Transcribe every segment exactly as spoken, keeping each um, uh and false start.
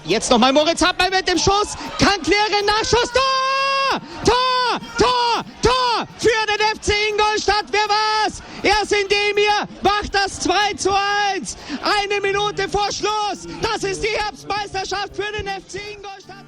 Jetzt nochmal Moritz Hartmann mit dem Schuss. Kann klären, Nachschuss. Tor! Tor! Tor! Tor! Für den F C Ingolstadt. Wer war's? Erst Indemir macht das zwei zu eins. Eine Minute vor Schluss. Das ist die Herbstmeisterschaft für den F C Ingolstadt.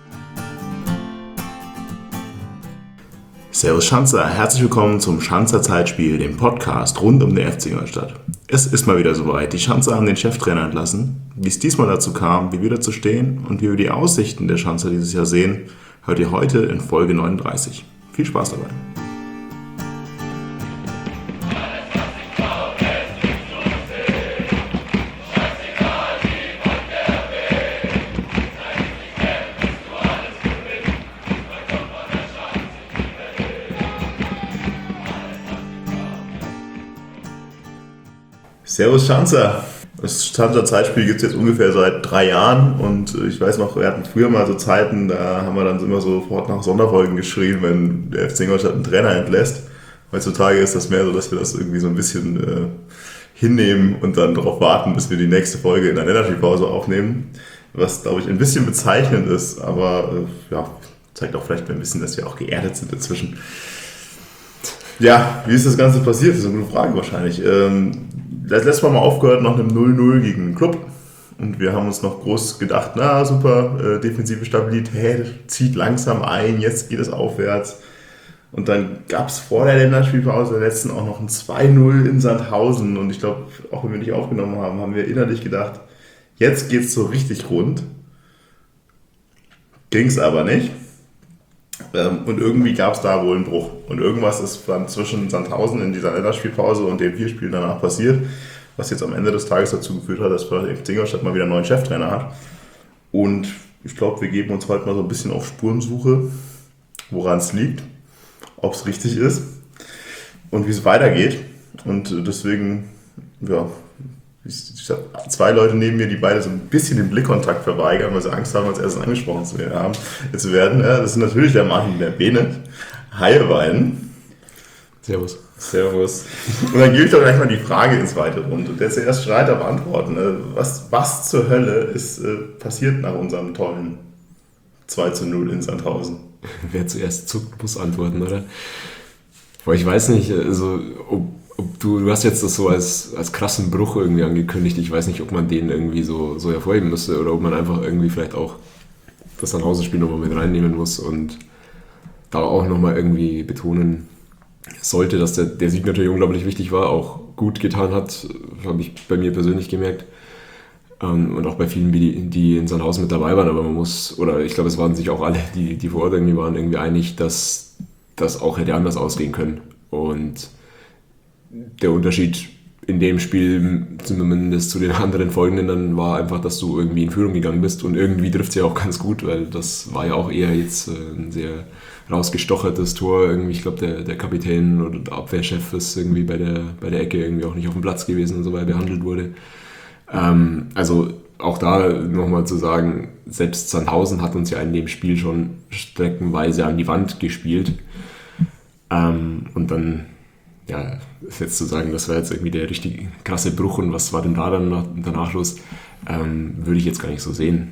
Servus Schanzer, herzlich willkommen zum Schanzer Zeitspiel, dem Podcast rund um den F C Ingolstadt. Es ist mal wieder soweit, die Schanzer haben den Cheftrainer entlassen. Wie es diesmal dazu kam, wie wir dazu stehen und wie wir die Aussichten der Schanzer dieses Jahr sehen, hört ihr heute in Folge neununddreißig. Viel Spaß dabei! Servus Schanzer! Das Schanzer Zeitspiel gibt es jetzt ungefähr seit drei Jahren und ich weiß noch, wir hatten früher mal so Zeiten, da haben wir dann immer sofort nach Sonderfolgen geschrien, wenn der F C Ingolstadt einen Trainer entlässt. Heutzutage ist das mehr so, dass wir das irgendwie so ein bisschen äh, hinnehmen und dann darauf warten, bis wir die nächste Folge in der Länderspielpause aufnehmen. Was, glaube ich, ein bisschen bezeichnend ist, aber äh, ja, zeigt auch vielleicht ein bisschen, dass wir auch geerdet sind inzwischen. Ja, wie ist das Ganze passiert? Das ist eine gute Frage wahrscheinlich. Ähm, das letzte Mal mal aufgehört nach einem null null gegen den Club. Und wir haben uns noch groß gedacht, na super, äh, defensive Stabilität, zieht langsam ein, jetzt geht es aufwärts. Und dann gab es vor der Länderspielpause der letzten auch noch ein zwei null in Sandhausen. Und ich glaube, auch wenn wir nicht aufgenommen haben, haben wir innerlich gedacht, jetzt geht es so richtig rund. Ging es aber nicht. Und irgendwie gab es da wohl einen Bruch. Und irgendwas ist dann zwischen Sandhausen in dieser Länderspielpause und den vier Spielen danach passiert, was jetzt am Ende des Tages dazu geführt hat, dass der F C Ingolstadt mal wieder einen neuen Cheftrainer hat. Und ich glaube, wir geben uns heute mal so ein bisschen auf Spurensuche, woran es liegt, ob es richtig ist und wie es weitergeht. Und deswegen, ja, ich habe zwei Leute neben mir, die beide so ein bisschen den Blickkontakt verweigern, weil sie Angst haben, als erstes angesprochen zu werden. Zu werden. Ja, das ist natürlich der Martin der Bene. Hi, beiden. Servus. Servus. Und dann gebe ich doch gleich mal die Frage ins Weite rund. Und der zuerst schreit auf Antworten. Was, was zur Hölle ist äh, passiert nach unserem tollen zwei zu null in Sandhausen? Wer zuerst zuckt, muss antworten, oder? Aber ich weiß nicht, also ob Ob du, du hast jetzt das so als, als krassen Bruch irgendwie angekündigt. Ich weiß nicht, ob man den irgendwie so, so hervorheben müsste oder ob man einfach irgendwie vielleicht auch das Sandhausen-Spiel nochmal mit reinnehmen muss und da auch nochmal irgendwie betonen sollte, dass der, der Sieg natürlich unglaublich wichtig war, auch gut getan hat, habe ich bei mir persönlich gemerkt. Und auch bei vielen, die, die in Sandhausen mit dabei waren. Aber man muss, oder ich glaube, es waren sich auch alle, die, die vor Ort irgendwie waren, irgendwie einig, dass das auch hätte anders ausgehen können. Und der Unterschied in dem Spiel, zumindest zu den anderen folgenden, dann war einfach, dass du irgendwie in Führung gegangen bist und irgendwie trifft es ja auch ganz gut, weil das war ja auch eher jetzt ein sehr rausgestochertes Tor. Irgendwie, ich glaube, der, der Kapitän oder der Abwehrchef ist irgendwie bei der, bei der Ecke irgendwie auch nicht auf dem Platz gewesen und so weiter behandelt wurde. Ähm, also auch da nochmal zu sagen, selbst Sandhausen hat uns ja in dem Spiel schon streckenweise an die Wand gespielt. Ähm, und dann ja, jetzt zu sagen, das war jetzt irgendwie der richtig krasse Bruch und was war denn da dann danach los, ähm, würde ich jetzt gar nicht so sehen.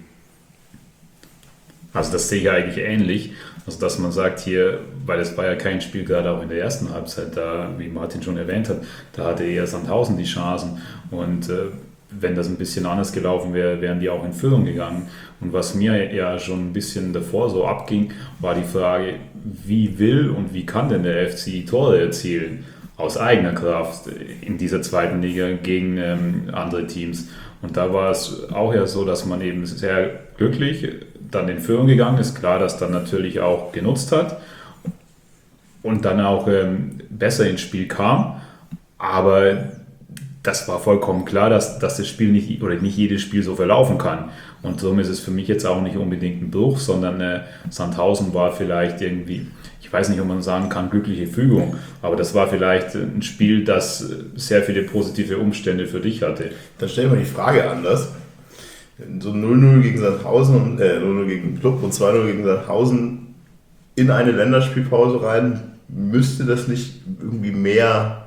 Also das sehe ich eigentlich ähnlich, also dass man sagt hier, weil es war ja kein Spiel, gerade auch in der ersten Halbzeit, da, wie Martin schon erwähnt hat, da hatte eher Sandhausen die Chancen und äh, wenn das ein bisschen anders gelaufen wäre, wären die auch in Führung gegangen. Und was mir ja schon ein bisschen davor so abging, war die Frage, wie will und wie kann denn der F C Tore erzielen? Aus eigener Kraft in dieser zweiten Liga gegen ähm, andere Teams. Und da war es auch ja so, dass man eben sehr glücklich dann in Führung gegangen ist. Klar, dass dann natürlich auch genutzt hat und dann auch ähm, besser ins Spiel kam. Aber das war vollkommen klar, dass, dass das Spiel nicht oder nicht jedes Spiel so verlaufen kann. Und somit ist es für mich jetzt auch nicht unbedingt ein Bruch, sondern äh, Sandhausen war vielleicht irgendwie, ich weiß nicht, ob man sagen kann, glückliche Fügung, aber das war vielleicht ein Spiel, das sehr viele positive Umstände für dich hatte. Dann stellen wir die Frage anders. So null null gegen Sandhausen, und, äh, null null gegen den Club und zwei null gegen Sandhausen in eine Länderspielpause rein, müsste das nicht irgendwie mehr,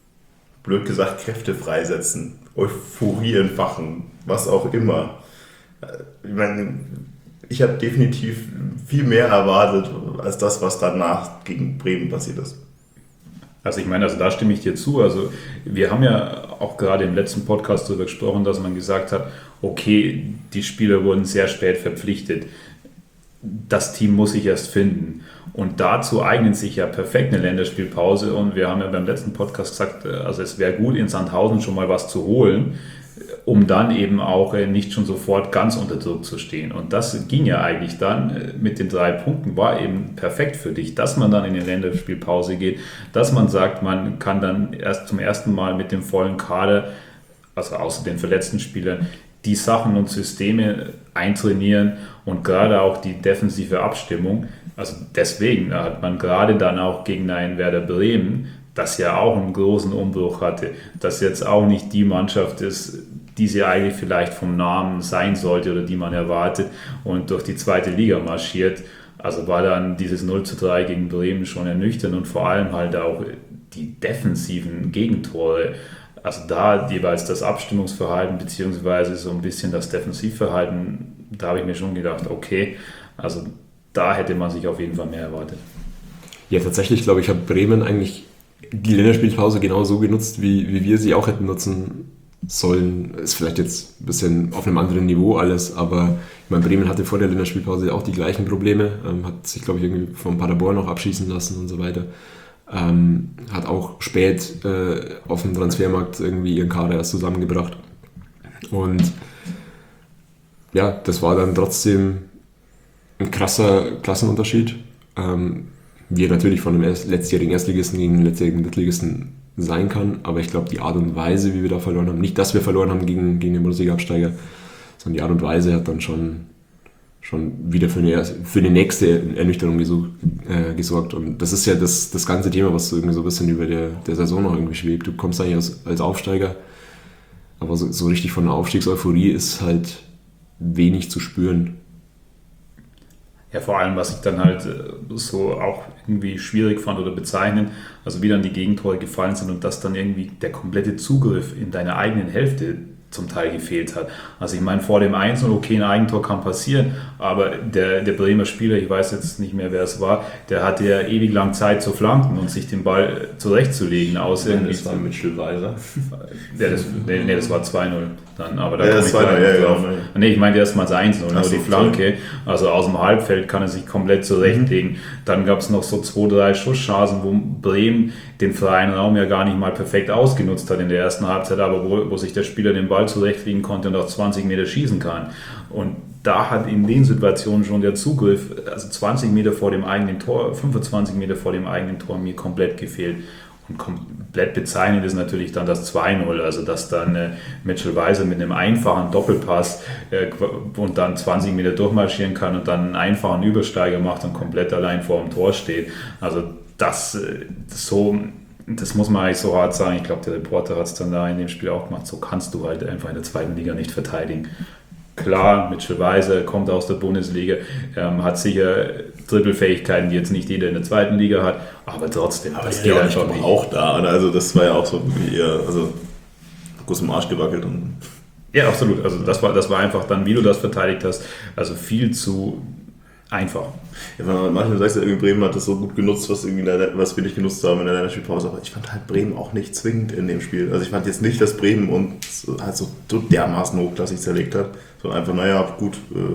blöd gesagt, Kräfte freisetzen, Euphorie entfachen, was auch immer. Ich meine, ich habe definitiv viel mehr erwartet als das, was danach gegen Bremen passiert ist. Also ich meine, also da stimme ich dir zu. Also wir haben ja auch gerade im letzten Podcast darüber gesprochen, dass man gesagt hat, okay, die Spieler wurden sehr spät verpflichtet. Das Team muss sich erst finden. Und dazu eignet sich ja perfekt eine Länderspielpause. Und wir haben ja beim letzten Podcast gesagt, also es wäre gut, in Sandhausen schon mal was zu holen, um dann eben auch nicht schon sofort ganz unter Druck zu stehen. Und das ging ja eigentlich dann mit den drei Punkten, war eben perfekt für dich, dass man dann in die Länderspielpause geht, dass man sagt, man kann dann erst zum ersten Mal mit dem vollen Kader, also außer den verletzten Spielern, die Sachen und Systeme eintrainieren und gerade auch die defensive Abstimmung. Also deswegen hat man gerade dann auch gegen einen Werder Bremen, das ja auch einen großen Umbruch hatte, das jetzt auch nicht die Mannschaft ist, die sie eigentlich vielleicht vom Namen sein sollte oder die man erwartet und durch die zweite Liga marschiert. Also war dann dieses null zu drei gegen Bremen schon ernüchternd und vor allem halt auch die defensiven Gegentore. Also da jeweils das Abstimmungsverhalten beziehungsweise so ein bisschen das Defensivverhalten, da habe ich mir schon gedacht, okay, also da hätte man sich auf jeden Fall mehr erwartet. Ja, tatsächlich glaube ich, hat Bremen eigentlich die Länderspielpause genau so genutzt, wie, wie wir sie auch hätten nutzen sollen. Ist vielleicht jetzt ein bisschen auf einem anderen Niveau alles, aber ich meine, Bremen hatte vor der Länderspielpause auch die gleichen Probleme, ähm, hat sich, glaube ich, irgendwie vom Paderborn noch abschießen lassen und so weiter. Ähm, hat auch spät äh, auf dem Transfermarkt irgendwie ihren Kader erst zusammengebracht. Und ja, das war dann trotzdem ein krasser Klassenunterschied. Ähm, wie er natürlich von einem erst, letztjährigen Erstligisten gegen einen letztjährigen Drittligisten sein kann, aber ich glaube, die Art und Weise, wie wir da verloren haben, nicht, dass wir verloren haben gegen, gegen den Bundesliga-Absteiger, sondern die Art und Weise hat dann schon, schon wieder für eine, für eine nächste Ernüchterung gesucht, äh, gesorgt. Und das ist ja das, das ganze Thema, was so irgendwie so ein bisschen über der, der Saison noch irgendwie schwebt. Du kommst eigentlich als, als Aufsteiger, aber so, so richtig von der Aufstiegseuphorie ist halt wenig zu spüren. Ja, vor allem, was ich dann halt so auch irgendwie schwierig fand oder bezeichnen, also wie dann die Gegentore gefallen sind und dass dann irgendwie der komplette Zugriff in deiner eigenen Hälfte zum Teil gefehlt hat. Also ich meine, vor dem eins null, okay, ein Eigentor kann passieren, aber der, der Bremer Spieler, ich weiß jetzt nicht mehr, wer es war, der hatte ja ewig lang Zeit zu flanken und sich den Ball zurechtzulegen. Aus Ja, irgendwie das war Mitchell Weiser. Ja, das, nee, nee, das war zwei null dann, aber da Ja, komme das ich war gleich ja, drauf. ja, ja. Nee, ich meinte erst mal das eins null, nur so, die Flanke, also aus dem Halbfeld kann er sich komplett zurechtlegen. Mhm. Dann gab es noch so zwei, drei Schusschancen, wo Bremen den freien Raum ja gar nicht mal perfekt ausgenutzt hat in der ersten Halbzeit, aber wo, wo sich der Spieler den Ball zurechtlegen konnte und auch zwanzig Meter schießen kann. Und da hat in den Situationen schon der Zugriff, also zwanzig Meter vor dem eigenen Tor, fünfundzwanzig Meter vor dem eigenen Tor mir komplett gefehlt. Und komplett bezeichnend ist natürlich dann das zwei null, also dass dann äh, Mitchell Weiser mit einem einfachen Doppelpass äh, und dann zwanzig Meter durchmarschieren kann und dann einen einfachen Übersteiger macht und komplett allein vor dem Tor steht. Also das, äh, das so, das muss man eigentlich so hart sagen. Ich glaube, der Reporter hat es dann da in dem Spiel auch gemacht. So kannst du halt einfach in der zweiten Liga nicht verteidigen. Klar, Mitchell Weiser kommt aus der Bundesliga, ähm, hat sicher Dribbelfähigkeiten, die jetzt nicht jeder in der zweiten Liga hat, aber trotzdem, Aber das geht geht einfach einfach nicht. auch da, oder? Also das war ja auch so wie eher, also groß im Arsch gewackelt und Ja, absolut. Also das war, das war einfach dann, wie du das verteidigt hast, also viel zu einfach. ja, weil manchmal sagst du, irgendwie Bremen hat das so gut genutzt, was, irgendwie der, was wir nicht genutzt haben in der Länderspielpause, aber ich fand halt Bremen auch nicht zwingend in dem Spiel. Also ich fand jetzt nicht, dass Bremen uns halt so dermaßen hochklassig zerlegt hat, sondern einfach, naja, gut,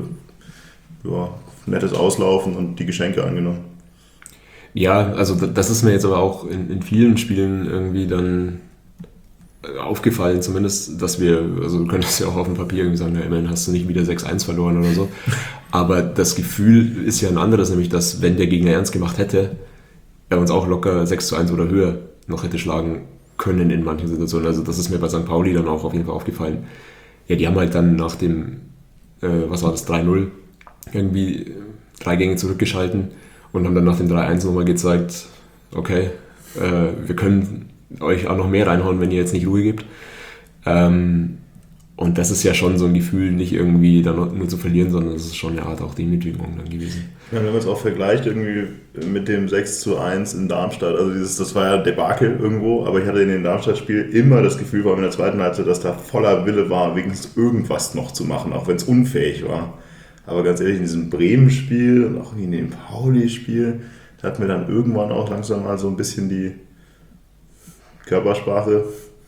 äh, ja, nettes Auslaufen und die Geschenke angenommen. Ja, also das ist mir jetzt aber auch in, in vielen Spielen irgendwie dann aufgefallen, zumindest, dass wir, also du könntest ja auch auf dem Papier irgendwie sagen, ja, immerhin hast du nicht wieder sechs eins verloren oder so, aber das Gefühl ist ja ein anderes, nämlich, dass wenn der Gegner ernst gemacht hätte, er uns auch locker sechs zu eins oder höher noch hätte schlagen können in manchen Situationen. Also das ist mir bei Sankt Pauli dann auch auf jeden Fall aufgefallen. Ja, die haben halt dann nach dem, äh, was war das, drei null, irgendwie drei Gänge zurückgeschalten und haben dann nach dem drei eins nochmal gezeigt, okay, äh, wir können euch auch noch mehr reinhauen, wenn ihr jetzt nicht Ruhe gebt. Ähm, Und das ist ja schon so ein Gefühl, nicht irgendwie dann nur zu verlieren, sondern es ist schon eine Art auch Demütigung dann gewesen. Ja, wenn man es auch vergleicht irgendwie mit dem sechs zu eins in Darmstadt, also dieses, das war ja Debakel irgendwo, aber ich hatte in dem Darmstadt-Spiel immer das Gefühl, vor allem in der zweiten Halbzeit, dass da voller Wille war, wenigstens irgendwas noch zu machen, auch wenn es unfähig war. Aber ganz ehrlich, in diesem Bremen-Spiel und auch in dem Pauli-Spiel, da hat mir dann irgendwann auch langsam mal so ein bisschen die Körpersprache,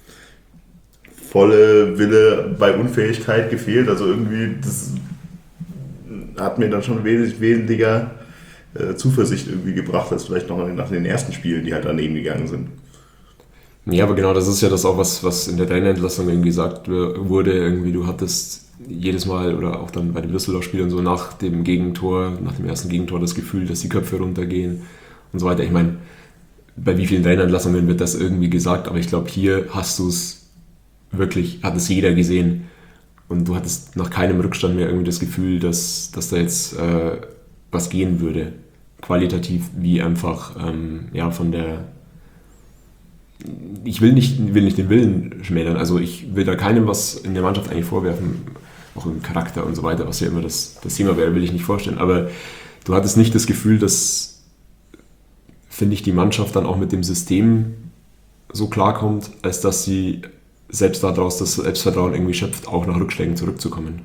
volle Wille bei Unfähigkeit gefehlt. Also irgendwie, das hat mir dann schon wesentlich weniger äh, Zuversicht irgendwie gebracht, als vielleicht noch nach den ersten Spielen, die halt daneben gegangen sind. Ja, aber genau, das ist ja das auch, was, was in der Trainerentlassung irgendwie gesagt wurde. Irgendwie, du hattest jedes Mal oder auch dann bei den Düsseldorf-Spielen so nach dem Gegentor, nach dem ersten Gegentor das Gefühl, dass die Köpfe runtergehen und so weiter. Ich meine, bei wie vielen Trainerentlassungen wird das irgendwie gesagt, aber ich glaube, hier hast du es wirklich, hat es jeder gesehen und du hattest nach keinem Rückstand mehr irgendwie das Gefühl, dass, dass da jetzt äh, was gehen würde, qualitativ wie einfach ähm, ja, von der, ich will nicht, will nicht den Willen schmälern, also ich will da keinem was in der Mannschaft eigentlich vorwerfen, auch im Charakter und so weiter, was ja immer das, das Thema wäre, will ich nicht vorstellen, aber du hattest nicht das Gefühl, dass, finde ich, die Mannschaft dann auch mit dem System so klarkommt, als dass sie selbst daraus das Selbstvertrauen irgendwie schöpft, auch nach Rückschlägen zurückzukommen.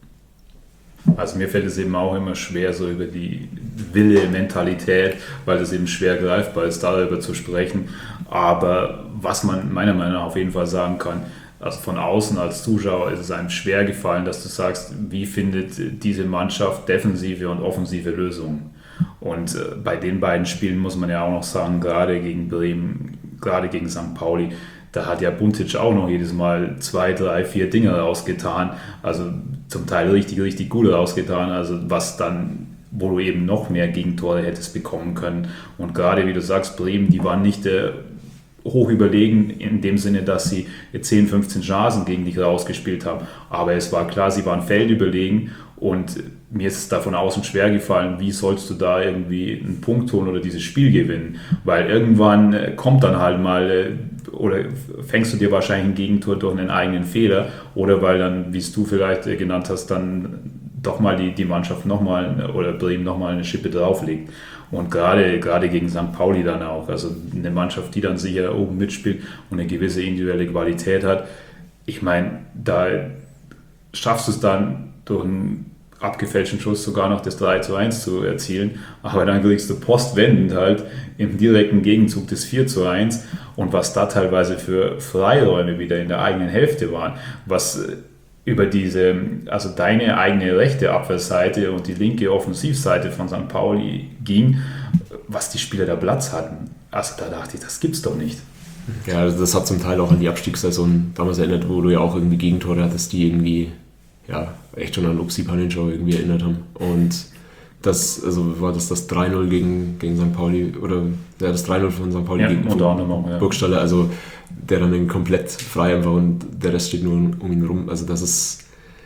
Also mir fällt es eben auch immer schwer, so über die Wille, Mentalität, weil das eben schwer greifbar ist, darüber zu sprechen. Aber was man meiner Meinung nach auf jeden Fall sagen kann, also von außen als Zuschauer ist es einem schwer gefallen, dass du sagst, wie findet diese Mannschaft defensive und offensive Lösungen. Und äh, bei den beiden Spielen muss man ja auch noch sagen, gerade gegen Bremen, gerade gegen Sankt Pauli, da hat ja Buntic auch noch jedes Mal zwei, drei, vier Dinge rausgetan, also zum Teil richtig, richtig gut rausgetan, also was dann, wo du eben noch mehr Gegentore hättest bekommen können. Und gerade wie du sagst, Bremen, die waren nicht äh, hoch überlegen in dem Sinne, dass sie zehn, fünfzehn Chancen gegen dich rausgespielt haben, aber es war klar, sie waren feldüberlegen und mir ist es da von außen schwer gefallen, wie sollst du da irgendwie einen Punkt holen oder dieses Spiel gewinnen, weil irgendwann kommt dann halt mal oder fängst du dir wahrscheinlich ein Gegentor durch einen eigenen Fehler oder weil dann, wie es du vielleicht genannt hast, dann doch mal die, die Mannschaft nochmal oder Bremen nochmal eine Schippe drauflegt. Und gerade, gerade gegen Sankt Pauli dann auch, also eine Mannschaft, die dann sicher oben mitspielt und eine gewisse individuelle Qualität hat. Ich meine, da schaffst du es dann durch einen abgefälschten Schuss sogar noch das drei zu eins zu erzielen, aber dann kriegst du postwendend halt im direkten Gegenzug das vier zu eins und was da teilweise für Freiräume wieder in der eigenen Hälfte waren, was über diese, also deine eigene rechte Abwehrseite und die linke Offensivseite von Sankt Pauli ging, was die Spieler da Platz hatten. Also da dachte ich, das gibt's doch nicht. Ja, also das hat zum Teil auch an die Abstiegssaison damals erinnert, wo du ja auch irgendwie Gegentore hattest, die irgendwie ja, echt schon an Upsi Paninschau irgendwie erinnert haben. Und das, also war das das drei null gegen, gegen Sankt Pauli, oder ja, das drei null von Sankt Pauli ja, gegen auch, ja. Burgstaller, also der dann komplett frei einfach und der Rest steht nur um ihn rum. Also das ist...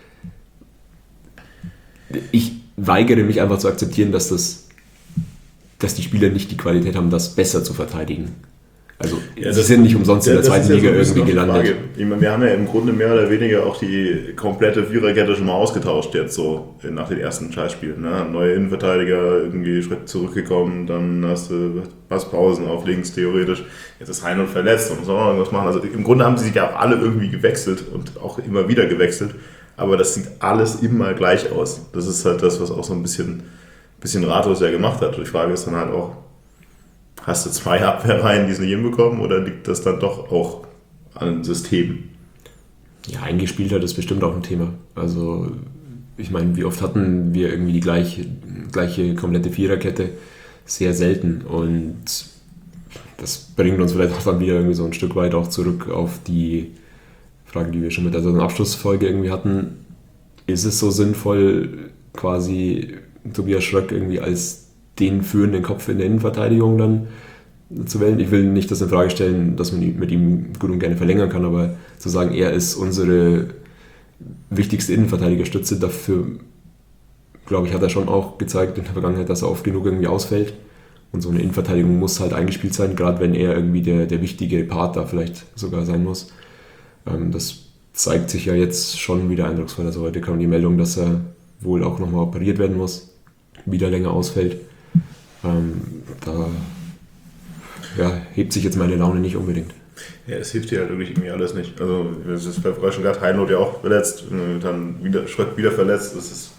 Ich weigere mich einfach zu akzeptieren, dass das, dass die Spieler nicht die Qualität haben, das besser zu verteidigen. Also ja, sie sind nicht umsonst ja, in der zweiten Liga ja so irgendwie gelandet. Ich meine, wir haben ja im Grunde mehr oder weniger auch die komplette Viererkette schon mal ausgetauscht jetzt so nach den ersten Scheißspielen. Ne? Neue Innenverteidiger, irgendwie Schritt zurückgekommen, dann hast du Passpausen auf links theoretisch. Jetzt ist Reinhold verletzt und muss auch noch irgendwas machen. Also im Grunde haben sie sich ja auch alle irgendwie gewechselt und auch immer wieder gewechselt. Aber das sieht alles immer gleich aus. Das ist halt das, was auch so ein bisschen, bisschen ratlos ja gemacht hat. Die Frage ist dann halt auch, hast du zwei Abwehrreihen, die es nicht hinbekommen, oder liegt das dann doch auch an System? Ja, eingespielt hat ist bestimmt auch ein Thema. Also ich meine, wie oft hatten wir irgendwie die gleiche, gleiche komplette Viererkette? Sehr selten. Und das bringt uns vielleicht auch dann wieder irgendwie so ein Stück weit auch zurück auf die Frage, die wir schon mit der Abschlussfolge irgendwie hatten. Ist es so sinnvoll, quasi Tobias Schröck irgendwie als den führenden Kopf in der Innenverteidigung dann zu wählen? Ich will nicht das in Frage stellen, dass man mit ihm gut und gerne verlängern kann, aber zu sagen, er ist unsere wichtigste Innenverteidigerstütze, dafür, glaube ich, hat er schon auch gezeigt in der Vergangenheit, dass er oft genug irgendwie ausfällt. Und so eine Innenverteidigung muss halt eingespielt sein, gerade wenn er irgendwie der, der wichtige Part da vielleicht sogar sein muss. Das zeigt sich ja jetzt schon wieder eindrucksvoll. Also heute kam die Meldung, dass er wohl auch nochmal operiert werden muss, wieder länger ausfällt. Ähm, da ja, hebt sich jetzt meine Laune nicht unbedingt. Ja, es hilft dir halt wirklich irgendwie alles nicht. Also, das ist bei schon gerade Heinroth ja auch verletzt, dann wieder Schröck wieder verletzt. Das ist,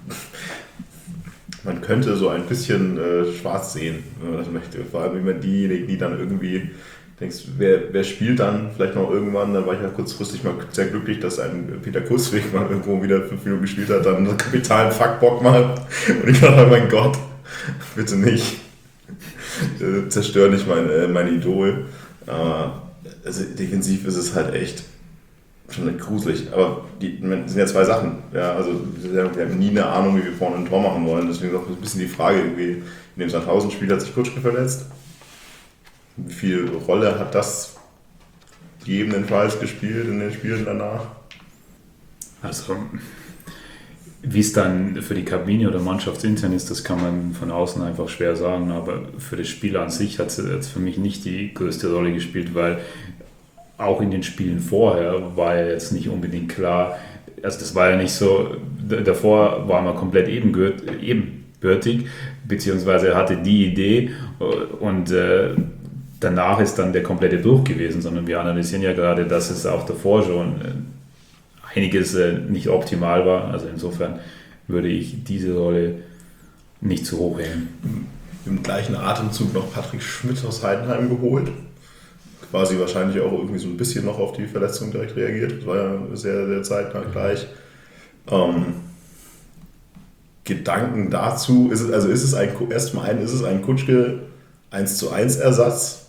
man könnte so ein bisschen äh, schwarz sehen, wenn man das möchte. Vor allem immer diejenigen, die dann irgendwie denkst, wer, wer spielt dann vielleicht noch irgendwann? Dann war ich ja kurzfristig mal sehr glücklich, dass ein Peter Kussweg mal irgendwo wieder fünf Minuten gespielt hat, dann einen kapitalen Fuckbock macht. Und ich dachte, mein Gott, bitte nicht. Zerstör nicht mein, äh, mein Idol. Aber also defensiv ist es halt echt schon gruselig. Aber die, das sind ja zwei Sachen. Ja, also wir haben nie eine Ahnung, wie wir vorne ein Tor machen wollen. Deswegen ist auch ein bisschen die Frage, irgendwie, in dem Sandhausen-Spiel hat sich Kutschke verletzt. Wie viel Rolle hat das gegebenenfalls gespielt in den Spielen danach? Also, wie es dann für die Kabine oder mannschaftsintern ist, das kann man von außen einfach schwer sagen. Aber für das Spiel an sich hat es für mich nicht die größte Rolle gespielt, weil auch in den Spielen vorher war ja jetzt nicht unbedingt klar, also das war ja nicht so, davor war man komplett ebenbürtig, beziehungsweise er hatte die Idee und äh, danach ist dann der komplette Bruch gewesen, sondern wir analysieren ja gerade, dass es auch davor schon einiges nicht optimal war. Also insofern würde ich diese Rolle nicht zu hoch hängen. Im gleichen Atemzug noch Patrick Schmidt aus Heidenheim geholt. Quasi wahrscheinlich auch irgendwie so ein bisschen noch auf die Verletzung direkt reagiert. Das war ja sehr, sehr zeitnah gleich. Ähm, Gedanken dazu, ist es, also ist es ein, erstmal ein, ist es ein Kutschke eins zu eins Ersatz?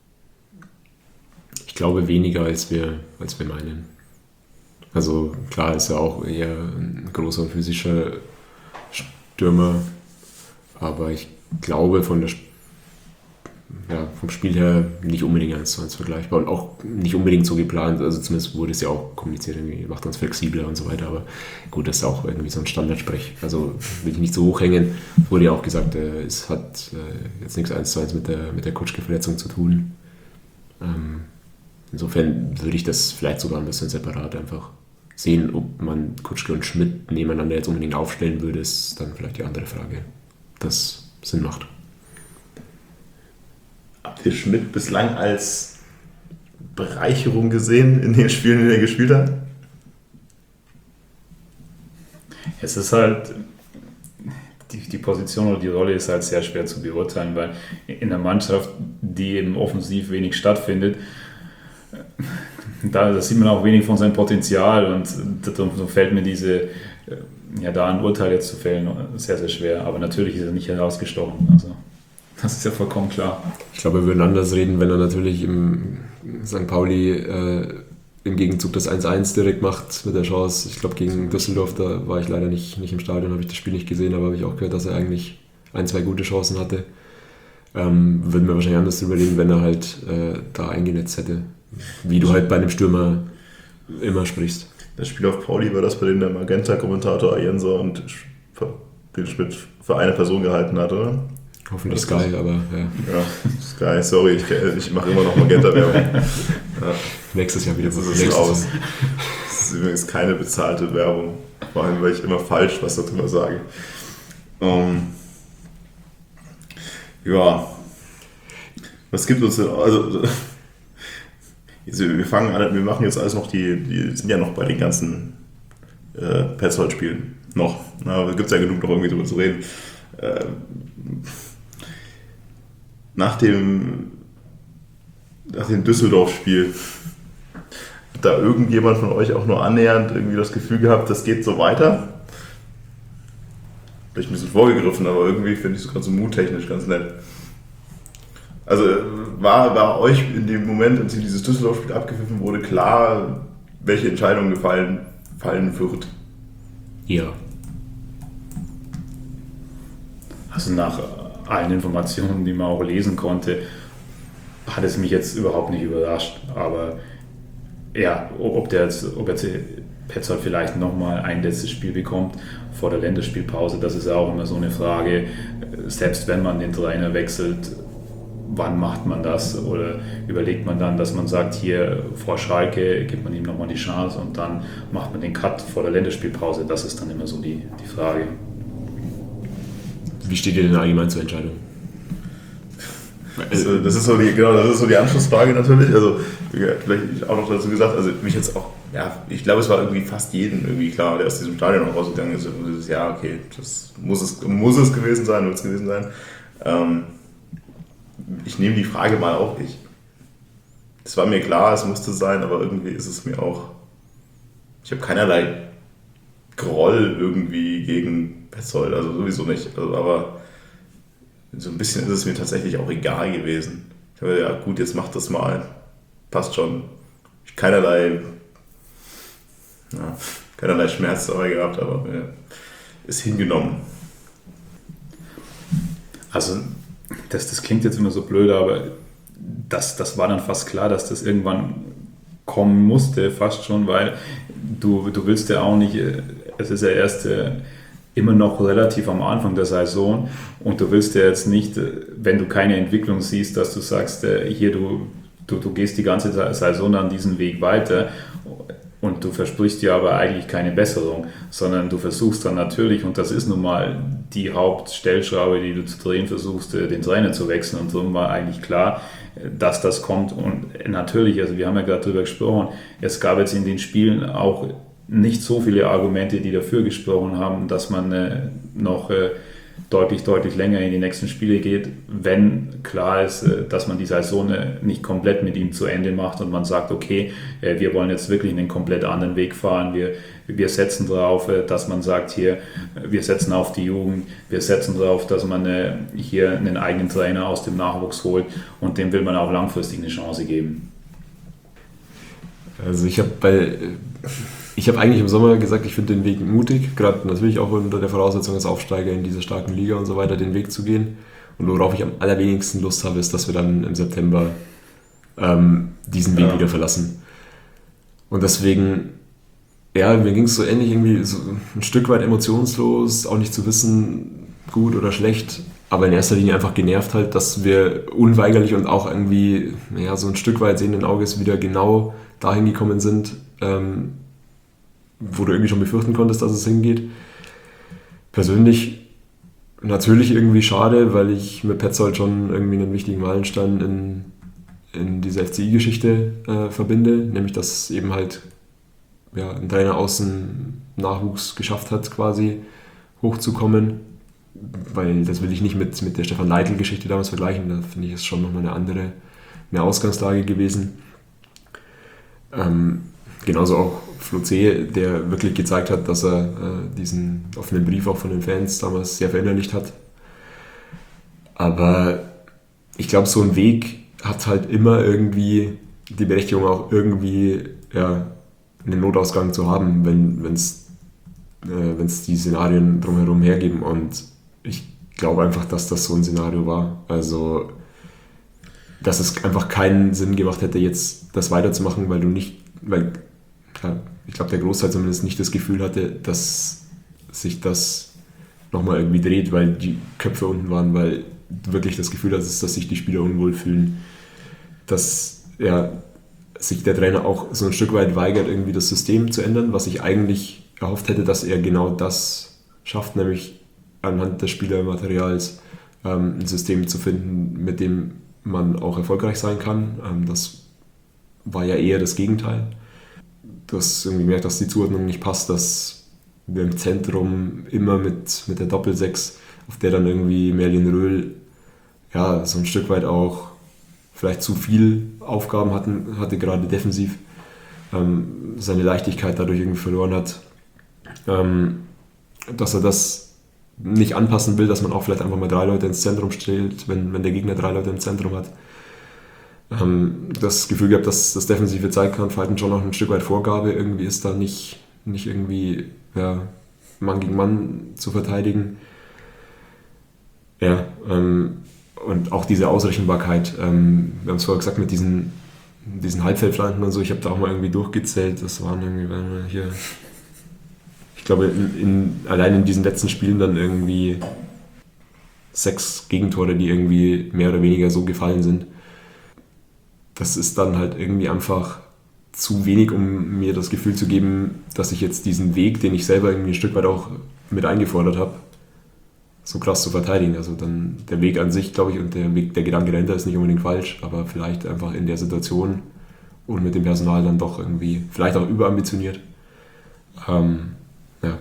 Ich glaube weniger, als wir, als wir meinen. Also klar ist er auch eher ein großer und physischer Stürmer, aber ich glaube von der, ja, vom Spiel her nicht unbedingt eins zu eins vergleichbar und auch nicht unbedingt so geplant. Also zumindest wurde es ja auch kommuniziert, irgendwie macht uns flexibler und so weiter, aber gut, das ist auch irgendwie so ein Standardsprech. Also will ich nicht so hochhängen. Wurde ja auch gesagt, äh, es hat äh, jetzt nichts eins zu eins mit der, mit der Kutschke-Verletzung zu tun. Ähm, Insofern würde ich das vielleicht sogar ein bisschen separat einfach sehen. Ob man Kutschke und Schmidt nebeneinander jetzt unbedingt aufstellen würde, ist dann vielleicht die andere Frage, das Sinn macht. Habt ihr Schmidt bislang als Bereicherung gesehen in den Spielen, in denen er gespielt hat? Es ist halt, die, die Position oder die Rolle ist halt sehr schwer zu beurteilen, weil in einer Mannschaft, die eben offensiv wenig stattfindet, Da, da sieht man auch wenig von seinem Potenzial und so fällt mir diese, ja, da ein Urteil jetzt zu fällen, sehr, sehr schwer. Aber natürlich ist er nicht herausgestochen. Also, das ist ja vollkommen klar. Ich glaube, wir würden anders reden, wenn er natürlich im Sankt Pauli äh, im Gegenzug das eins eins direkt macht mit der Chance. Ich glaube, gegen Düsseldorf, da war ich leider nicht, nicht im Stadion, habe ich das Spiel nicht gesehen, aber habe ich auch gehört, dass er eigentlich ein, zwei gute Chancen hatte. Ähm, würden wir wahrscheinlich anders drüber reden, wenn er halt äh, da eingenetzt hätte. Wie du halt bei einem Stürmer immer sprichst. Das Spiel auf Pauli war das, bei dem der Magenta-Kommentator Ayensa und den Schmidt für eine Person gehalten hat, oder? Hoffentlich Sky, aber ja. Ja, Sky, sorry, ich, ich mache immer noch Magenta-Werbung. Ja. Nächstes Jahr wieder. Das ist es aus. Das ist übrigens keine bezahlte Werbung, vor allem, weil ich immer falsch was darüber sage. Um, ja, was gibt uns denn, also wir fangen an, wir machen jetzt alles noch, die, die sind ja noch bei den ganzen äh, Petzold-Spielen noch. Na, da gibt es ja genug noch irgendwie drüber zu reden. Äh, nach dem, nach dem Düsseldorf-Spiel hat da irgendjemand von euch auch nur annähernd irgendwie das Gefühl gehabt, das geht so weiter? Vielleicht ein bisschen vorgegriffen, aber irgendwie finde ich es gerade so muttechnisch ganz nett. Also war, war euch in dem Moment, als dieses Düsseldorf-Spiel abgepfiffen wurde, klar, welche Entscheidung gefallen fallen wird? Ja. Also nach allen Informationen, die man auch lesen konnte, hat es mich jetzt überhaupt nicht überrascht. Aber ja, ob der jetzt, ob jetzt Petzold vielleicht nochmal ein letztes Spiel bekommt vor der Länderspielpause, das ist ja auch immer so eine Frage. Selbst wenn man den Trainer wechselt, wann macht man das? Oder überlegt man dann, dass man sagt, hier vor Schalke gibt man ihm nochmal die Chance und dann macht man den Cut vor der Länderspielpause? Das ist dann immer so die, die Frage. Wie steht ihr denn allgemein zur Entscheidung? Also, das ist so die, genau, das ist so die Anschlussfrage natürlich. Also vielleicht auch noch dazu gesagt, also mich jetzt auch, ja, ich glaube, es war irgendwie fast jedem irgendwie klar, der aus diesem Stadion noch rausgegangen ist, und dieses, ja, okay, das muss es, muss es gewesen sein, wird es gewesen sein. Ähm, ich nehme die Frage mal auf. Ich, es war mir klar, es musste sein, aber irgendwie ist es mir auch, ich habe keinerlei Groll irgendwie gegen Petzold, also sowieso nicht, also, aber so ein bisschen ist es mir tatsächlich auch egal gewesen. Ich habe ja gut, jetzt mach das mal, passt schon. Ich keinerlei, ja, keinerlei Schmerz dabei gehabt, aber ja, ist hingenommen. Also das, das klingt jetzt immer so blöd, aber das, das war dann fast klar, dass das irgendwann kommen musste, fast schon, weil du, du willst ja auch nicht, es ist ja erst immer noch relativ am Anfang der Saison und du willst ja jetzt nicht, wenn du keine Entwicklung siehst, dass du sagst, hier du, du, du gehst die ganze Saison dann diesen Weg weiter und du versprichst dir aber eigentlich keine Besserung, sondern du versuchst dann natürlich, und das ist nun mal die Hauptstellschraube, die du zu drehen versuchst, den Trainer zu wechseln, und so war eigentlich klar, dass das kommt. Und natürlich, also wir haben ja gerade darüber gesprochen, es gab jetzt in den Spielen auch nicht so viele Argumente, die dafür gesprochen haben, dass man äh, noch äh, deutlich, deutlich länger in die nächsten Spiele geht, wenn klar ist, äh, dass man die Saison äh, nicht komplett mit ihm zu Ende macht und man sagt, okay, äh, wir wollen jetzt wirklich einen komplett anderen Weg fahren, wir, wir setzen darauf, äh, dass man sagt, hier, äh, wir setzen auf die Jugend, wir setzen darauf, dass man äh, hier einen eigenen Trainer aus dem Nachwuchs holt und dem will man auch langfristig eine Chance geben. Also ich habe bei... Ich habe eigentlich im Sommer gesagt, ich finde den Weg mutig, gerade natürlich auch unter der Voraussetzung als Aufsteiger in dieser starken Liga und so weiter, den Weg zu gehen. Und worauf ich am allerwenigsten Lust habe, ist, dass wir dann im September ähm, diesen Weg ja. wieder verlassen. Und deswegen, ja, mir ging es so ähnlich, irgendwie so ein Stück weit emotionslos, auch nicht zu wissen, gut oder schlecht, aber in erster Linie einfach genervt halt, dass wir unweigerlich und auch irgendwie, ja, so ein Stück weit sehenden Auges wieder genau dahin gekommen sind, ähm, wo du irgendwie schon befürchten konntest, dass es hingeht. Persönlich natürlich irgendwie schade, weil ich mit Petzold schon irgendwie einen wichtigen Meilenstein in, in dieser F C I-Geschichte äh, verbinde, nämlich dass eben halt ja, ein Trainer aus dem Nachwuchs geschafft hat, quasi hochzukommen, weil das will ich nicht mit, mit der Stefan Leitl-Geschichte damals vergleichen, da finde ich es schon nochmal eine andere eine Ausgangslage gewesen. Ähm, genauso auch Flo C., der wirklich gezeigt hat, dass er äh, diesen offenen Brief auch von den Fans damals sehr verinnerlicht hat. Aber ich glaube, so ein Weg hat halt immer irgendwie die Berechtigung, auch irgendwie ja, einen Notausgang zu haben, wenn es äh, wenn's die Szenarien drumherum hergeben. Und ich glaube einfach, dass das so ein Szenario war. Also, dass es einfach keinen Sinn gemacht hätte, jetzt das weiterzumachen, weil du nicht, weil ja, ich glaube, der Großteil zumindest nicht das Gefühl hatte, dass sich das nochmal irgendwie dreht, weil die Köpfe unten waren, weil du wirklich das Gefühl hattest, dass sich die Spieler unwohl fühlen, dass ja, sich der Trainer auch so ein Stück weit weigert, irgendwie das System zu ändern, was ich eigentlich erhofft hätte, dass er genau das schafft, nämlich anhand des Spielermaterials ähm, ein System zu finden, mit dem man auch erfolgreich sein kann. Ähm, das war ja eher das Gegenteil. Du hast irgendwie gemerkt, dass die Zuordnung nicht passt, dass wir im Zentrum immer mit, mit der Doppelsechs, auf der dann irgendwie Merlin Röhl ja, so ein Stück weit auch vielleicht zu viel Aufgaben hatten, hatte, gerade defensiv, ähm, seine Leichtigkeit dadurch irgendwie verloren hat. Ähm, dass er das nicht anpassen will, dass man auch vielleicht einfach mal drei Leute ins Zentrum stellt, wenn, wenn der Gegner drei Leute im Zentrum hat. Ähm, das Gefühl gehabt, dass das defensive Zeitkampfverhalten schon noch ein Stück weit Vorgabe irgendwie ist, da nicht, nicht irgendwie ja, Mann gegen Mann zu verteidigen. Ja, ähm, und auch diese Ausrechenbarkeit. Ähm, wir haben es vorher gesagt, mit diesen, diesen Halbfeldflanken und so, ich habe da auch mal irgendwie durchgezählt, das waren irgendwie hier, ich glaube, in, in, allein in diesen letzten Spielen dann irgendwie sechs Gegentore, die irgendwie mehr oder weniger so gefallen sind. Das ist dann halt irgendwie einfach zu wenig, um mir das Gefühl zu geben, dass ich jetzt diesen Weg, den ich selber irgendwie ein Stück weit auch mit eingefordert habe, so krass zu verteidigen. Also dann der Weg an sich, glaube ich, und der Weg, der Gedanke dahinter ist nicht unbedingt falsch, aber vielleicht einfach in der Situation und mit dem Personal dann doch irgendwie, vielleicht auch überambitioniert. Ähm, ja.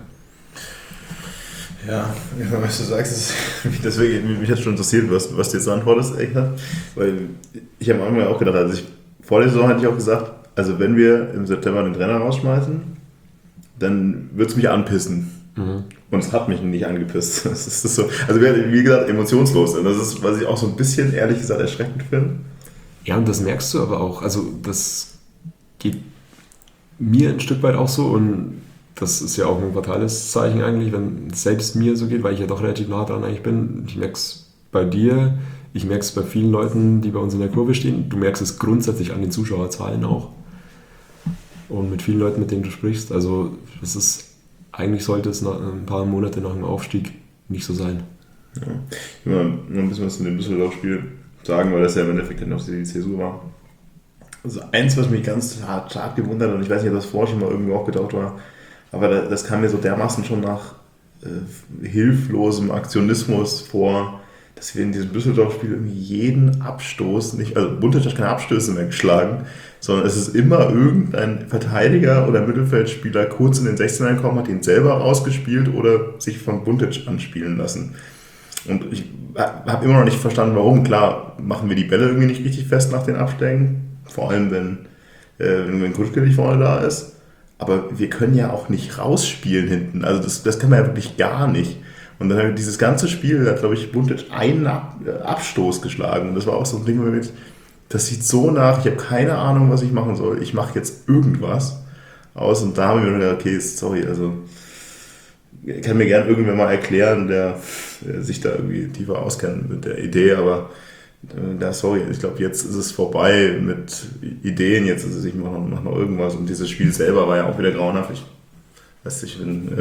Ja, was du sagst, ist, deswegen mich hat schon interessiert, was, was du jetzt antwortest, echt, weil ich habe manchmal auch gedacht, also ich, vor der Saison hatte ich auch gesagt, also wenn wir im September den Trainer rausschmeißen, dann wird es mich anpissen. Mhm. Und es hat mich nicht angepisst. Das ist das so, also wie gesagt, emotionslos. Und das ist, was ich auch so ein bisschen, ehrlich gesagt, erschreckend finde. Ja, und das merkst du aber auch, also das geht mir ein Stück weit auch so und das ist ja auch ein fatales Zeichen eigentlich, wenn es selbst mir so geht, weil ich ja doch relativ nah dran eigentlich bin. Ich merke es bei dir, ich merke es bei vielen Leuten, die bei uns in der Kurve stehen. Du merkst es grundsätzlich an den Zuschauerzahlen auch. Und mit vielen Leuten, mit denen du sprichst. Also das ist, eigentlich sollte es nach ein paar Monate nach dem Aufstieg nicht so sein. Ja. Ich will mal ein bisschen was zu dem Düsseldorf-Spiel sagen, weil das ja im Endeffekt dann auch die C S U war. Also eins, was mich ganz hart, hart gewundert hat, und ich weiß nicht, ob das vorher schon mal irgendwo aufgetaucht war, aber das kam mir so dermaßen schon nach äh, hilflosem Aktionismus vor, dass wir in diesem Düsseldorf-Spiel irgendwie jeden Abstoß nicht, also Buntic hat keine Abstöße mehr geschlagen, sondern es ist immer irgendein Verteidiger oder Mittelfeldspieler kurz in den sechzehner gekommen, hat ihn selber rausgespielt oder sich von Buntic anspielen lassen. Und ich habe immer noch nicht verstanden, warum. Klar, machen wir die Bälle irgendwie nicht richtig fest nach den Abstängen, vor allem wenn, äh, wenn Kutschke nicht vorne da ist. Aber wir können ja auch nicht rausspielen hinten. Also das, das kann man ja wirklich gar nicht. Und dann dieses ganze Spiel hat, glaube ich, Buntic einen Ab, Abstoß geschlagen. Und das war auch so ein Ding, wo ich, das sieht so nach, ich habe keine Ahnung, was ich machen soll. Ich mache jetzt irgendwas aus. Und da haben wir mir gedacht, okay, sorry, also kann mir gerne irgendwer mal erklären, der, der sich da irgendwie tiefer auskennt mit der Idee, aber ja, sorry, ich glaube, jetzt ist es vorbei mit Ideen, jetzt ist es, ich mache noch, mach noch irgendwas und dieses Spiel selber war ja auch wieder grauenhaft. Ich weiß nicht, wenn, äh,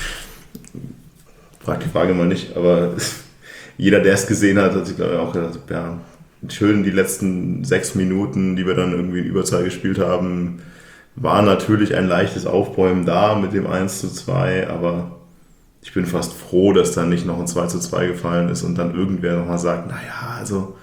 frag die Frage mal nicht, aber jeder, der es gesehen hat, hat sich, glaube ich, auch gedacht, ja, schön die letzten sechs Minuten, die wir dann irgendwie in Überzahl gespielt haben, war natürlich ein leichtes Aufbäumen da mit dem eins zu zwei, aber ich bin fast froh, dass dann nicht noch ein zwei zu zwei gefallen ist und dann irgendwer nochmal sagt, naja, also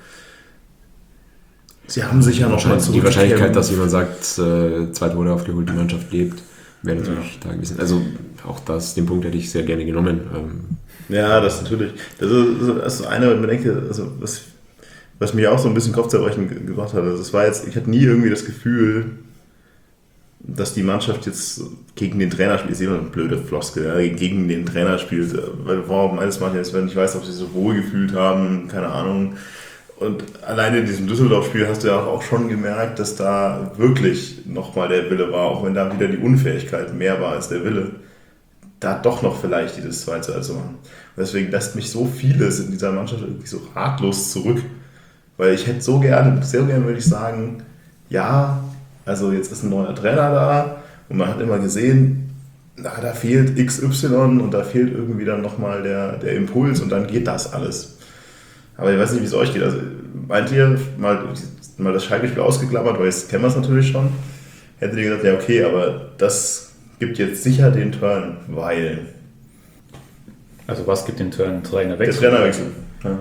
sie haben sich ja noch mal zurückgekämpft. Die Wahrscheinlichkeit, dass jemand sagt, äh, zwei Tore aufgeholt, die Mannschaft lebt, wäre natürlich ja da gewesen. Also auch das, den Punkt hätte ich sehr gerne genommen. Ähm, ja, das natürlich. Das ist, das ist eine, wenn man denkt, also was, was mir auch so ein bisschen Kopfzerbrechen gebracht hat. Also es war jetzt, ich hatte nie irgendwie das Gefühl, dass die Mannschaft jetzt gegen den Trainer spielt, ist immer eine blöde Floskel, ja, gegen den Trainer spielt, weil warum eines mache ich jetzt, wenn ich weiß, ob sie sich so wohl gefühlt haben, keine Ahnung. Und alleine in diesem Düsseldorf-Spiel hast du ja auch schon gemerkt, dass da wirklich nochmal der Wille war, auch wenn da wieder die Unfähigkeit mehr war als der Wille, da doch noch vielleicht dieses zwei zu eins zu machen. Und deswegen lässt mich so vieles in dieser Mannschaft irgendwie so ratlos zurück, weil ich hätte so gerne, sehr gerne würde ich sagen, ja, also jetzt ist ein neuer Trainer da und man hat immer gesehen, na, da fehlt X Y und da fehlt irgendwie dann nochmal der, der Impuls und dann geht das alles. Aber ich weiß nicht, wie es euch geht. Also meint ihr, mal, mal das Schalke-Spiel ausgeklammert, weil jetzt kennen wir es natürlich schon, hättet ihr gesagt, ja okay, aber das gibt jetzt sicher den Turn, weil... Also was gibt den Turn? Trainerwechsel? Der Trainerwechsel, ja.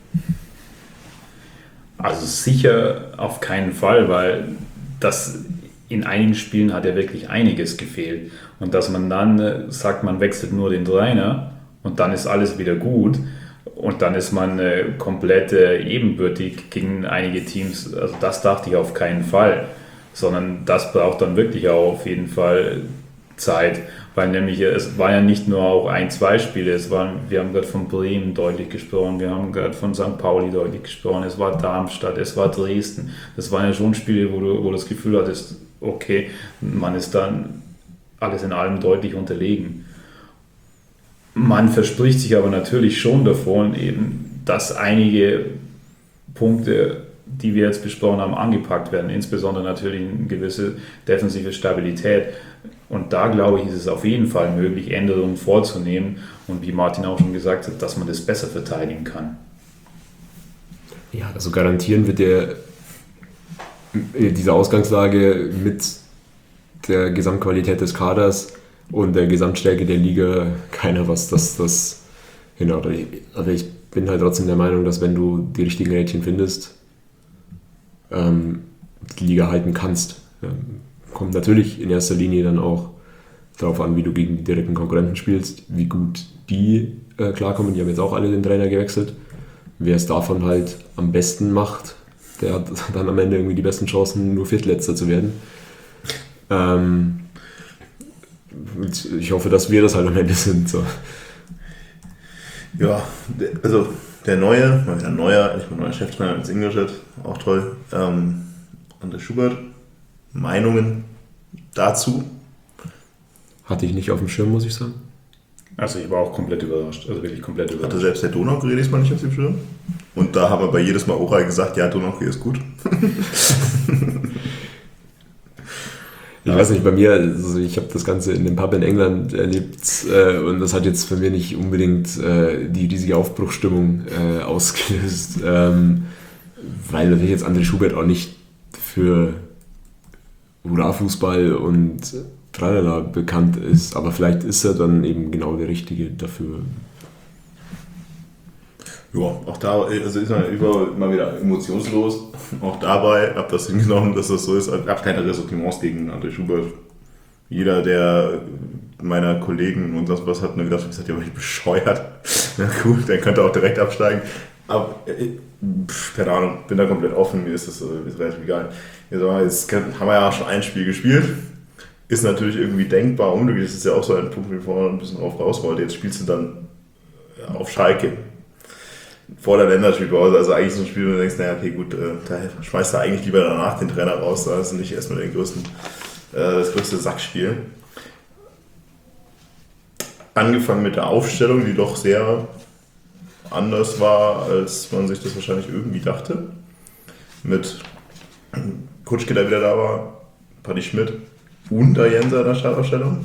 Also sicher auf keinen Fall, weil das in einigen Spielen hat ja wirklich einiges gefehlt. Und dass man dann sagt, man wechselt nur den Trainer und dann ist alles wieder gut und dann ist man komplett ebenbürtig gegen einige Teams. Also das dachte ich auf keinen Fall, sondern das braucht dann wirklich auch auf jeden Fall Zeit. Weil nämlich es war ja nicht nur auch ein, zwei Spiele, es waren, wir haben gerade von Bremen deutlich gesprochen, wir haben gerade von Sankt Pauli deutlich gesprochen, es war Darmstadt, es war Dresden. Das waren ja schon Spiele, wo du, wo du das Gefühl hattest, okay, man ist dann alles in allem deutlich unterlegen. Man verspricht sich aber natürlich schon davon, eben, dass einige Punkte die wir jetzt besprochen haben, angepackt werden. Insbesondere natürlich eine gewisse defensive Stabilität. Und da, glaube ich, ist es auf jeden Fall möglich, Änderungen vorzunehmen. Und wie Martin auch schon gesagt hat, dass man das besser verteidigen kann. Ja, also garantieren wird der diese Ausgangslage mit der Gesamtqualität des Kaders und der Gesamtstärke der Liga keiner was, das das hinhaut. Aber ich bin halt trotzdem der Meinung, dass wenn du die richtigen Rädchen findest, ähm, die Liga halten kannst. Ähm, kommt natürlich in erster Linie dann auch darauf an, wie du gegen die direkten Konkurrenten spielst, wie gut die äh, klarkommen. Die haben jetzt auch alle den Trainer gewechselt. Wer es davon halt am besten macht, der hat dann am Ende irgendwie die besten Chancen, nur Viertletzter zu werden. Ähm, ich hoffe, dass wir das halt am Ende sind. So. Ja, also der neue, mal wieder neuer, ich bin neuer Cheftrainer als Ingolstadt, auch toll. Ähm, André Schubert, Meinungen dazu? Hatte ich nicht auf dem Schirm, muss ich sagen. Also ich war auch komplett überrascht, also wirklich komplett überrascht. Hatte selbst der Donaukurier diesmal nicht auf dem Schirm. Und da haben wir bei jedes Mal Oral gesagt, ja, Donaukurier ist gut. Ich weiß nicht, bei mir, also ich habe das Ganze in dem Pub in England erlebt äh, und das hat jetzt für mich nicht unbedingt äh, die riesige Aufbruchsstimmung äh, ausgelöst, ähm, weil natürlich jetzt André Schubert auch nicht für Hurra-Fußball und Tralala bekannt ist, aber vielleicht ist er dann eben genau der Richtige dafür. Ja, auch da also ist man überall mal wieder emotionslos. Auch dabei habe das hingenommen, dass das so ist. Ich habe keine Ressentiments gegen André Schubert. Jeder, der meiner Kollegen und das was hat, mir gedacht, ich sag, ja, aber ich bescheuert. Na gut, dann könnte er auch direkt absteigen. Aber pff, keine Ahnung, bin da komplett offen, mir ist das ist relativ egal. Jetzt haben wir ja schon ein Spiel gespielt. Ist natürlich irgendwie denkbar unglücklich. Das ist ja auch so ein Punkt, den ich vorher ein bisschen drauf raus wollte. Jetzt spielst du dann auf Schalke. Vor der Länderspielpause, also eigentlich so ein Spiel, wo du denkst, naja, okay, gut, äh, da schmeißt du eigentlich lieber danach den Trainer raus, da ist nicht erstmal den größten, äh, das größte Sackspiel. Angefangen mit der Aufstellung, die doch sehr anders war, als man sich das wahrscheinlich irgendwie dachte. Mit Kutschke, der wieder da war, Paddy Schmidt und der Jenser in der Startaufstellung.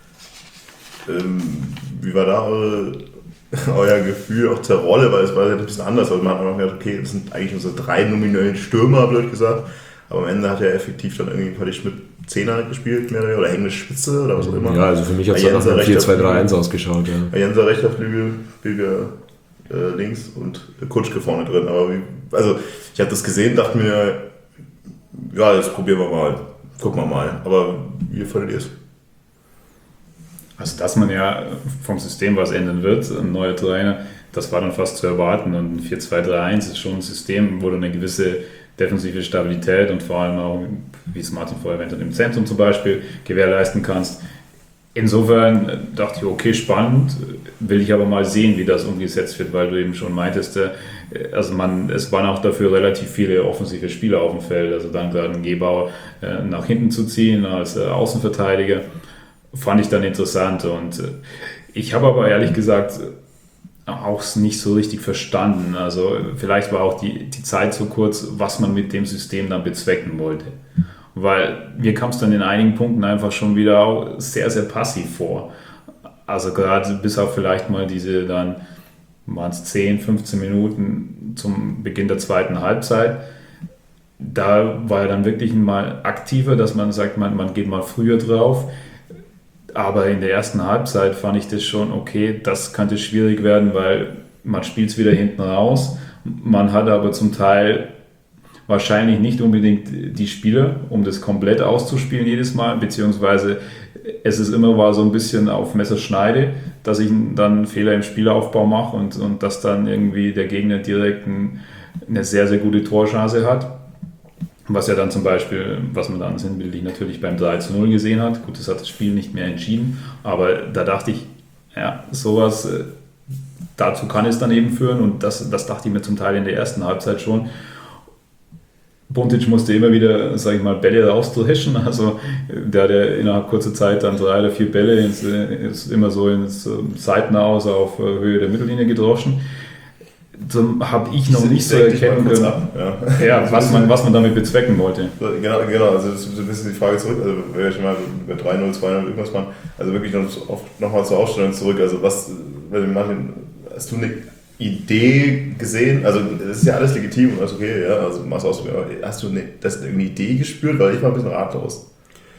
Ähm, wie war da eure euer Gefühl auch zur Rolle, weil es war ja ein bisschen anders, weil man hat einfach gedacht, okay, das sind eigentlich unsere drei nominellen Stürmer, blöd gesagt, aber am Ende hat er effektiv dann irgendwie Paddy Schmidt Zehner gespielt, mehr oder weniger, oder hängende Spitze oder was auch immer. Ja, also für mich hat es dann nach einem vier zwei drei eins ausgeschaut. Ja. Jenser rechter Flügel, Bilge äh, links und Kutschke vorne drin, aber wie, also ich habe das gesehen, dachte mir, ja, jetzt probieren wir mal, gucken wir mal, aber wie fandet ihr es? Also, dass man ja vom System was ändern wird, ein neuer Trainer, das war dann fast zu erwarten. Und ein vier zwei drei eins ist schon ein System, wo du eine gewisse defensive Stabilität und vor allem auch, wie es Martin vorher erwähnt hat, im Zentrum zum Beispiel gewährleisten kannst. Insofern dachte ich, okay, spannend, will ich aber mal sehen, wie das umgesetzt wird, weil du eben schon meintest, also man, es waren auch dafür relativ viele offensive Spieler auf dem Feld, also dann gerade einen Gebauer nach hinten zu ziehen als Außenverteidiger. Fand ich dann interessant und ich habe aber ehrlich gesagt auch nicht so richtig verstanden. Also vielleicht war auch die, die Zeit so kurz, was man mit dem System dann bezwecken wollte. Weil mir kam es dann in einigen Punkten einfach schon wieder auch sehr, sehr passiv vor. Also gerade bis auf vielleicht mal diese dann, waren es zehn, fünfzehn Minuten zum Beginn der zweiten Halbzeit. Da war er dann wirklich mal aktiver, dass man sagt, man, man geht mal früher drauf. Aber in der ersten Halbzeit fand ich das schon okay, das könnte schwierig werden, weil man spielt es wieder hinten raus. Man hat aber zum Teil wahrscheinlich nicht unbedingt die Spieler, um das komplett auszuspielen jedes Mal, beziehungsweise es ist immer war so ein bisschen auf Messerschneide, dass ich dann Fehler im Spielaufbau mache und, und dass dann irgendwie der Gegner direkt ein, eine sehr, sehr gute Torchance hat. Was ja dann zum Beispiel, was man dann sinnbildlich natürlich beim drei zu null gesehen hat. Gut, das hat das Spiel nicht mehr entschieden, aber da dachte ich, ja, sowas, dazu kann es dann eben führen und das, das dachte ich mir zum Teil in der ersten Halbzeit schon. Buntic musste immer wieder, sag ich mal, Bälle rausdreschen, also der hat ja innerhalb kurzer Zeit dann drei oder vier Bälle ins, ist immer so ins Seitenaus auf Höhe der Mittellinie gedroschen. habe ich noch nicht so Denk dich mal erkennen kurz können, ab, ja. ja, was, man, was man damit bezwecken wollte. So, Genau, genau, also das ist so ein bisschen die Frage zurück, also wenn wir schon mal über drei null, zwei null irgendwas machen, also wirklich noch, noch mal zur Aufstellung zurück, also was, wenn wir machen, hast du eine Idee gesehen, also das ist ja alles legitim und alles okay, ja, also machst du ausprobieren, aber hast du eine, das eine Idee gespürt, weil ich war ein bisschen ratlos.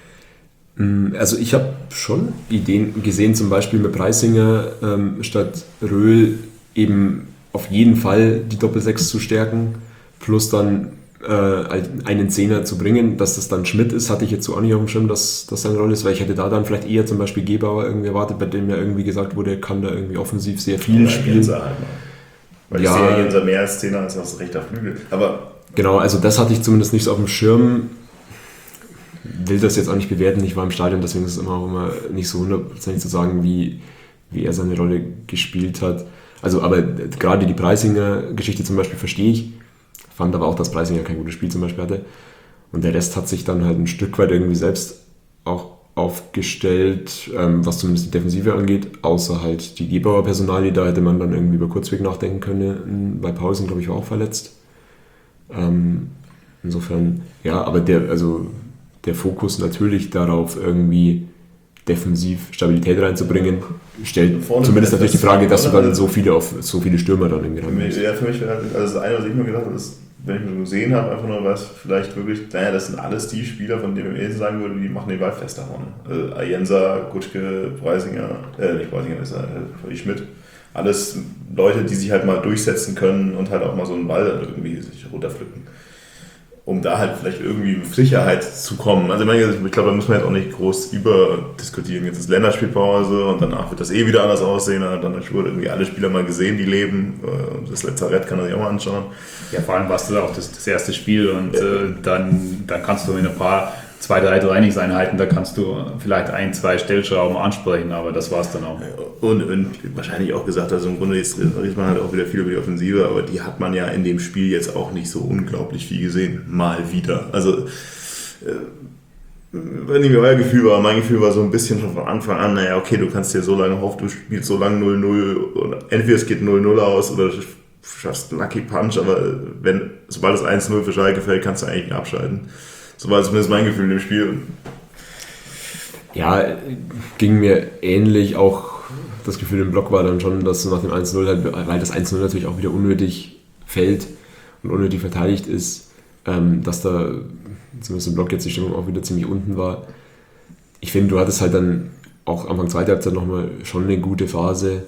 Also ich habe schon Ideen gesehen, zum Beispiel mit Preisinger ähm, statt Röhl eben auf jeden Fall die Doppelsechs zu stärken, plus dann äh, einen Zehner zu bringen. Dass das dann Schmidt ist, hatte ich jetzt so auch nicht auf dem Schirm, dass das seine Rolle ist, weil ich hätte da dann vielleicht eher zum Beispiel Gebauer irgendwie erwartet, bei dem ja irgendwie gesagt wurde, er kann da irgendwie offensiv sehr viel Oder spielen. Jenser halt mal. Weil Ja. ich sehe ja Jenser mehr als Zehner als das rechter Flügel, aber Genau, also das hatte ich zumindest nicht so auf dem Schirm. Will das jetzt auch nicht bewerten, ich war im Stadion, deswegen ist es immer auch immer nicht so hundertprozentig zu sagen, wie, wie er seine Rolle gespielt hat. Also, aber gerade die Preisinger-Geschichte zum Beispiel verstehe ich, fand aber auch, dass Preisinger kein gutes Spiel zum Beispiel hatte. Und der Rest hat sich dann halt ein Stück weit irgendwie selbst auch aufgestellt, ähm, was zumindest die Defensive angeht, außer halt die Gebauer Personalie, da hätte man dann irgendwie über Kurzweg nachdenken können, bei Paulsen, glaube ich, war auch verletzt. Ähm, insofern, ja, aber der, also der Fokus natürlich darauf, irgendwie defensiv Stabilität reinzubringen, stellt Vorne zumindest das- natürlich die das- Frage, dass du dann das- so viele auf so viele Stürmer dann irgendwie für haben mich, musst. ja, für mich wäre halt, also das eine, was ich mir gedacht habe, ist, wenn ich mir gesehen habe, einfach nur was, vielleicht wirklich, naja, das sind alles die Spieler, von denen ich eher sagen würde, die machen den Ball fest da vorne. Also Ayensa, Gutschke, Preisinger, äh, nicht Preisinger, das ist äh, Schmidt. Alles Leute, die sich halt mal durchsetzen können und halt auch mal so einen Ball dann irgendwie sich runterpflücken. Um da halt vielleicht irgendwie in Sicherheit zu kommen. Also ich meine, ich glaube, da muss man jetzt auch nicht groß überdiskutieren. Jetzt ist Länderspielpause und danach wird das eh wieder anders aussehen. Dann hat irgendwie alle Spieler mal gesehen, die leben. Das Lazarett kann er sich auch mal anschauen. Ja, vor allem war es auch das, das erste Spiel und äh, dann, dann kannst du in ein paar, zwei, drei Trainingseinheiten, da kannst du vielleicht ein, zwei Stellschrauben ansprechen, aber das war es dann auch. Und, und wahrscheinlich auch gesagt, also im Grunde jetzt redet man halt auch wieder viel über die Offensive, aber die hat man ja in dem Spiel jetzt auch nicht so unglaublich viel gesehen. Mal wieder. Also, äh, wenn nicht mehr euer Gefühl war, mein Gefühl war so ein bisschen schon von Anfang an, naja, okay, du kannst dir so lange hoffen, du spielst so lange null null und entweder es geht null null aus oder du schaffst einen Lucky Punch, aber wenn, sobald es eins null für Schalke fällt, kannst du eigentlich nicht abschalten. So war zumindest mein Gefühl in dem Spiel. Ja, ging mir ähnlich, auch das Gefühl im Block war dann schon, dass nach dem eins null, halt, weil das eins null natürlich auch wieder unnötig fällt und unnötig verteidigt ist, ähm, dass da zumindest im Block jetzt die Stimmung auch wieder ziemlich unten war. Ich finde, du hattest halt dann auch Anfang zweiter Halbzeit nochmal schon eine gute Phase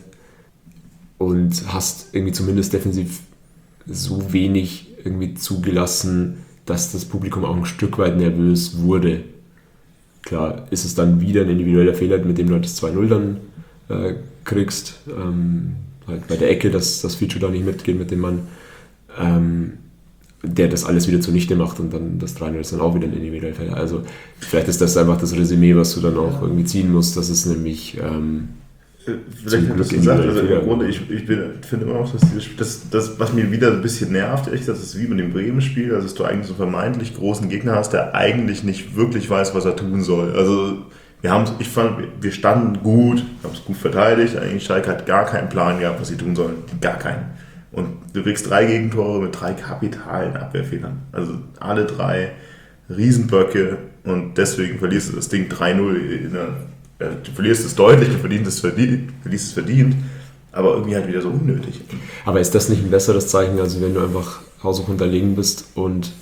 und hast irgendwie zumindest defensiv so wenig irgendwie zugelassen, dass das Publikum auch ein Stück weit nervös wurde. Klar ist es dann wieder ein individueller Fehler, mit dem du das zwei null dann äh, kriegst. Ähm, halt bei der Ecke, dass das Fico da nicht mitgeht mit dem Mann, ähm, der das alles wieder zunichte macht und dann das drei null ist dann auch wieder ein individueller Fehler. Also vielleicht ist das einfach das Resümee, was du dann auch irgendwie ziehen musst. Das ist nämlich... Ähm, Vielleicht Zum hat das Glück gesagt, also individuell im Grunde, ich, ich bin- finde immer noch, dass dieses, das, das, was mir wieder ein bisschen nervt, echt, das ist wie mit dem Bremen-Spiel, dass du eigentlich so vermeintlich großen Gegner hast, der eigentlich nicht wirklich weiß, was er tun soll. Also wir haben, ich fand, wir standen gut, haben es gut verteidigt, eigentlich Schalke hat gar keinen Plan gehabt, was sie tun sollen, gar keinen. Und du kriegst drei Gegentore mit drei kapitalen Abwehrfehlern, also alle drei Riesenböcke und deswegen verlierst du das Ding drei null in der... Du verlierst es deutlich, du verdienst es verdient, verlierst es verdient, aber irgendwie halt wieder so unnötig. Aber ist das nicht ein besseres Zeichen, als wenn du einfach haushoch unterlegen bist und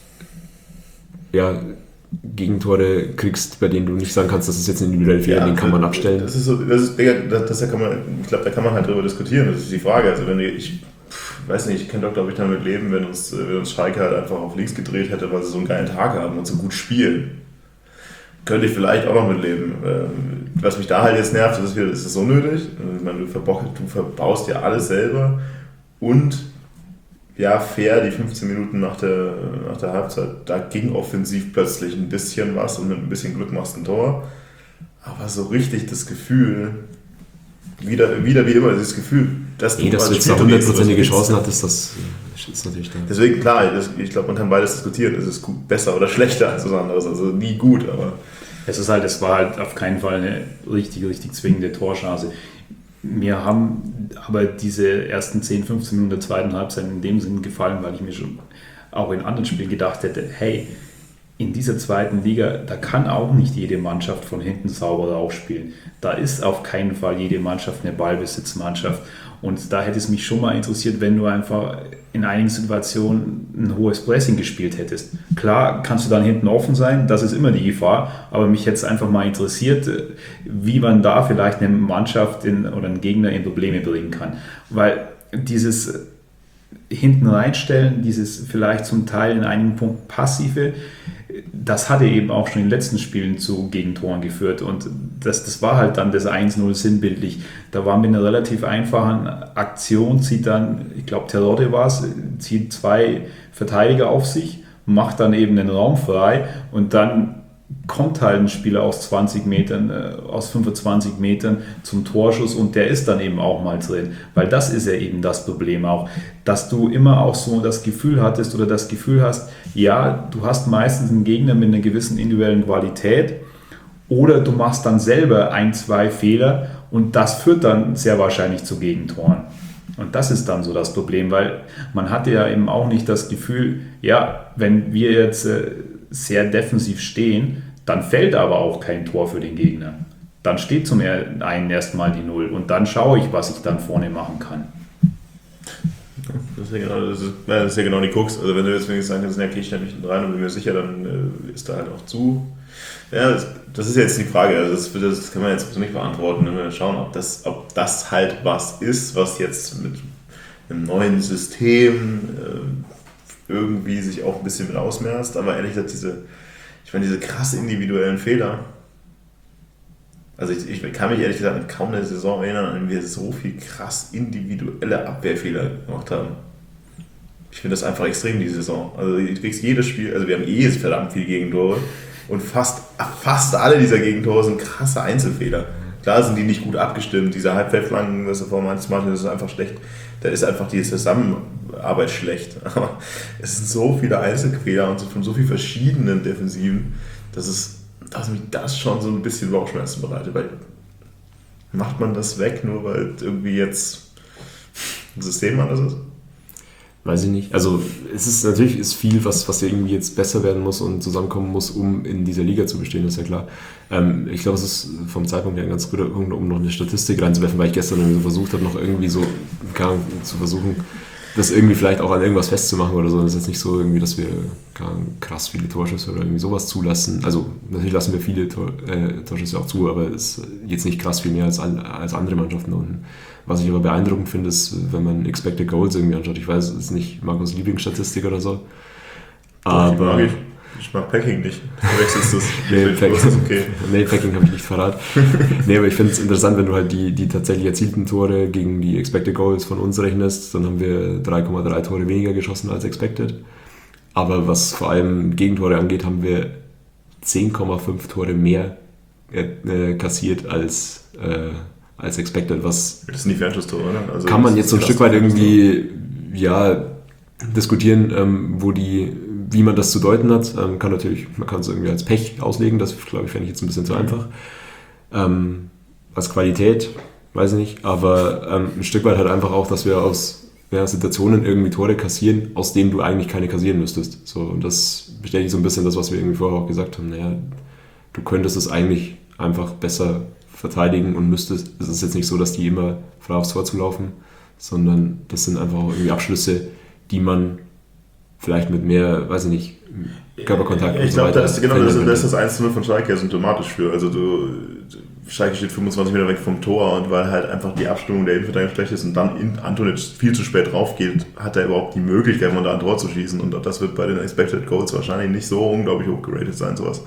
ja, Gegentore kriegst, bei denen du nicht sagen kannst, das ist jetzt ein individueller Fehler, den kann man abstellen? Das ist so, das ist, das, das, das kann man, ich glaube, da kann man halt drüber diskutieren, das ist die Frage. Also wenn ich, weiß nicht, ich kann doch, glaube ich, damit leben, wenn uns, wenn uns Schalke halt einfach auf links gedreht hätte, weil sie so einen geilen Tag haben und so gut spielen. Könnte ich vielleicht auch noch mitleben. Was mich da halt jetzt nervt, ist, das ist unnötig. Ich meine, du, du verbaust ja alles selber und ja, fair, die fünfzehn Minuten nach der, nach der Halbzeit, da ging offensiv plötzlich ein bisschen was und mit ein bisschen Glück machst du ein Tor. Aber so richtig das Gefühl, wieder, wieder wie immer, dieses Gefühl, dass Nee, dass du jetzt da hundertprozentige Chancen hattest, das ist natürlich da. Deswegen, klar, das, ich glaube, man kann beides diskutieren. Es ist gut, besser oder schlechter als was anderes. Also nie gut, aber... Es ist halt, es war halt auf keinen Fall eine richtig, richtig zwingende Torchance. Wir haben aber diese ersten zehn, fünfzehn Minuten der zweiten Halbzeit in dem Sinn gefallen, weil ich mir schon auch in anderen Spielen gedacht hätte, hey, in dieser zweiten Liga, da kann auch nicht jede Mannschaft von hinten sauber aufspielen. Da ist auf keinen Fall jede Mannschaft eine Ballbesitzmannschaft. Und da hätte es mich schon mal interessiert, wenn du einfach in einigen Situationen ein hohes Pressing gespielt hättest. Klar kannst du dann hinten offen sein, das ist immer die Gefahr, aber mich hätte es einfach mal interessiert, wie man da vielleicht eine Mannschaft in, oder einen Gegner in Probleme bringen kann. Weil dieses hinten reinstellen, dieses vielleicht zum Teil in einigen Punkten passive, das hatte eben auch schon in den letzten Spielen zu Gegentoren geführt und das, das war halt dann das eins null sinnbildlich. Da war mit einer relativ einfachen Aktion, zieht dann, ich glaube Terodde war es, zieht zwei Verteidiger auf sich, macht dann eben den Raum frei und dann kommt halt ein Spieler aus zwanzig Metern, äh, aus fünfundzwanzig Metern zum Torschuss und der ist dann eben auch mal drin, weil das ist ja eben das Problem auch, dass du immer auch so das Gefühl hattest oder das Gefühl hast, ja, du hast meistens einen Gegner mit einer gewissen individuellen Qualität oder du machst dann selber ein, zwei Fehler und das führt dann sehr wahrscheinlich zu Gegentoren. Und das ist dann so das Problem, weil man hatte ja eben auch nicht das Gefühl, ja, wenn wir jetzt äh, sehr defensiv stehen, dann fällt aber auch kein Tor für den Gegner. Dann steht zum einen erstmal die Null und dann schaue ich, was ich dann vorne machen kann. Das ist ja genau, das ist, ja, das ist ja genau die Krux. Also wenn du jetzt sagen kannst, ja, okay, ich stelle mich rein und bin mir sicher, dann äh, ist da halt auch zu. Ja, das, das ist jetzt die Frage. Also das, das kann man jetzt nicht beantworten. Wenn wir schauen, ob das, ob das halt was ist, was jetzt mit einem neuen System äh, irgendwie sich auch ein bisschen mit ausmerzt. Aber ehrlich gesagt, diese, ich meine, diese krass individuellen Fehler. Also ich, ich kann mich ehrlich gesagt an kaum eine Saison erinnern, an der wir so viel krass individuelle Abwehrfehler gemacht haben. Ich finde das einfach extrem, die Saison. Also du kriegst jedes Spiel, also wir haben eh verdammt viele Gegentore und fast, fast alle dieser Gegentore sind krasse Einzelfehler. Klar sind die nicht gut abgestimmt, diese Halbfeldflanken, was du vorhin meinst, Martin, das ist einfach schlecht. Da ist einfach die Zusammenarbeit schlecht. Aber es sind so viele Einzelfehler und von so vielen verschiedenen Defensiven, dass es dass mich das schon so ein bisschen Bauchschmerzen bereitet, weil macht man das weg, nur weil irgendwie jetzt ein System anders ist? Weiß ich nicht. Also es ist natürlich ist viel, was, was irgendwie jetzt besser werden muss und zusammenkommen muss, um in dieser Liga zu bestehen, ist ja klar. Ähm, ich glaube, es ist vom Zeitpunkt her ein ganz guter Punkt, um noch eine Statistik reinzuwerfen, weil ich gestern irgendwie so versucht habe, noch irgendwie so keine Ahnung, zu versuchen, das irgendwie vielleicht auch an irgendwas festzumachen oder so. Das ist jetzt nicht so irgendwie, dass wir krass viele Torschüsse oder irgendwie sowas zulassen. Also natürlich lassen wir viele Tor, äh, Torschüsse auch zu, aber es ist jetzt nicht krass viel mehr als, an, als andere Mannschaften. Und was ich aber beeindruckend finde, ist, wenn man Expected Goals irgendwie anschaut. Ich weiß, es ist nicht Markus' Lieblingsstatistik oder so. Aber Doch, ich, mag ich. ich mag Packing nicht. Du wechselst das. nee, Packing, das ist okay. nee, Packing habe ich nicht verraten. Nee, aber ich finde es interessant, wenn du halt die, die tatsächlich erzielten Tore gegen die Expected Goals von uns rechnest, dann haben wir drei Komma drei Tore weniger geschossen als Expected. Aber was vor allem Gegentore angeht, haben wir zehn Komma fünf Tore mehr äh, kassiert als, äh, als Expected. Was das sind die Fernschusstore, oder? Also kann man jetzt so ein Stück weit irgendwie ja, diskutieren, ähm, wo die wie man das zu deuten hat, ähm, kann natürlich, man kann es irgendwie als Pech auslegen, das glaube ich, fände ich jetzt ein bisschen zu einfach. Ähm, als Qualität, weiß ich nicht, aber ähm, ein Stück weit halt einfach auch, dass wir aus ja, Situationen irgendwie Tore kassieren, aus denen du eigentlich keine kassieren müsstest. So, und das bestätigt so ein bisschen das, was wir irgendwie vorher auch gesagt haben. Naja, du könntest es eigentlich einfach besser verteidigen und müsstest, es ist jetzt nicht so, dass die immer frei aufs Tor zulaufen, sondern das sind einfach auch irgendwie Abschlüsse, die man vielleicht mit mehr, weiß ich nicht, Körperkontakt ja, und ich so glaube, weiter. da ist, genau, das, das ist das eins zu null von Schalke ja symptomatisch für. Also du, Schalke steht fünfundzwanzig Meter weg vom Tor und weil halt einfach die Abstimmung der Innenverteidigung schlecht ist und dann in Antonic viel zu spät drauf geht, hat er überhaupt die Möglichkeit, mal da ein Tor zu schießen und das wird bei den Expected Goals wahrscheinlich nicht so unglaublich hoch geratet sein, sowas.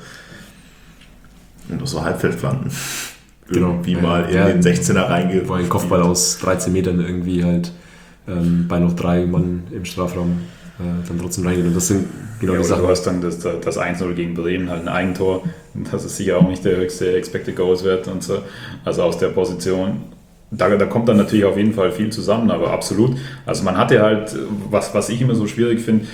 Und auch so Halbfeldflanken. Irgendwie genau. mal in ja, den sechzehner reingeht. Wo ein Kopfball aus dreizehn Metern irgendwie halt ähm, bei noch drei Mann im Strafraum äh, dann trotzdem reingeht. Und das sind genau ja, die Sachen. Du hast dann das, das eins null gegen Bremen, halt ein Eigentor. Das ist sicher auch nicht der höchste Expected Goals Wert und so. Also aus der Position. Da, da kommt dann natürlich auf jeden Fall viel zusammen, aber absolut. Also man hatte halt, was, was ich immer so schwierig finde,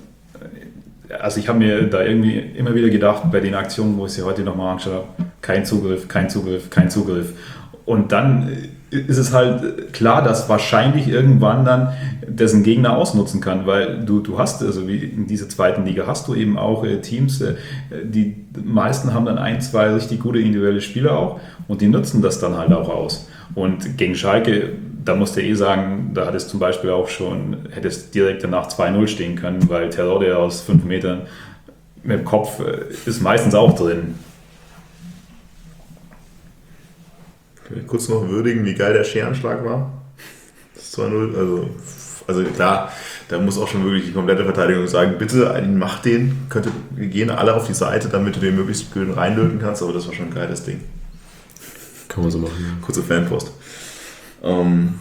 also ich habe mir da irgendwie immer wieder gedacht, bei den Aktionen, wo ich sie heute nochmal angeschaut habe, kein Zugriff, kein Zugriff, kein Zugriff. Und dann ist es halt klar, dass wahrscheinlich irgendwann dann dessen Gegner ausnutzen kann, weil du, du hast, also wie in dieser zweiten Liga, hast du eben auch äh, Teams, äh, die meisten haben dann ein, zwei richtig gute individuelle Spieler auch und die nutzen das dann halt auch aus. Und gegen Schalke, da musst du eh sagen, da hat es zum Beispiel auch schon, hätte es direkt danach zwei null stehen können, weil Terodde aus fünf Metern mit dem Kopf äh, ist meistens auch drin. Kurz noch würdigen, wie geil der Scherenschlag war. Das zwei null, also, also klar, da muss auch schon wirklich die komplette Verteidigung sagen, bitte, mach den, könnte, wir gehen alle auf die Seite, damit du den möglichst schön reinlöten kannst, aber das war schon ein geiles Ding. Kann man so machen. Ja. Kurze Fanpost. Ähm,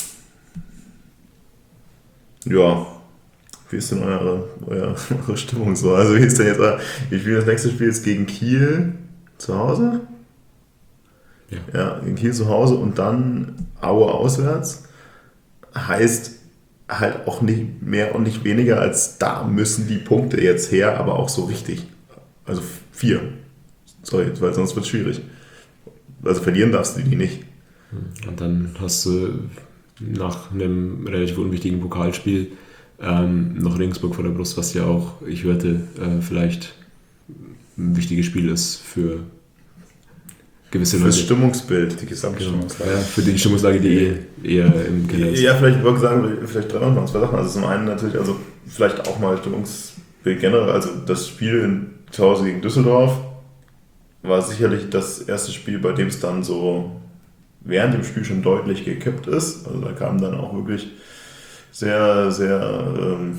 ja, wie ist denn eure, eure, eure Stimmung so? Also wie ist denn jetzt, wir spielen das nächste Spiel jetzt gegen Kiel zu Hause? Ja. Ja, in Kiel zu Hause und dann Aue auswärts. Heißt halt auch nicht mehr und nicht weniger als da müssen die Punkte jetzt her, aber auch so richtig. Also vier. Sorry, weil sonst wird es schwierig. Also verlieren darfst du die nicht. Und dann hast du nach einem relativ unwichtigen Pokalspiel ähm, noch Regensburg vor der Brust, was ja auch, ich hörte, äh, vielleicht ein wichtiges Spiel ist für gewisse Leute. Fürs Stimmungsbild. Die Gesamtstimmungslage. Ja, für die Stimmungslage, die eh eher im Keller ist. Ja, vielleicht wollte ich sagen, vielleicht trennen wir uns zwei Sachen. Also zum einen natürlich, also vielleicht auch mal Stimmungsbild generell, also das Spiel in, zu Hause gegen Düsseldorf war sicherlich das erste Spiel, bei dem es dann so während dem Spiel schon deutlich gekippt ist. Also da kam dann auch wirklich sehr, sehr ähm,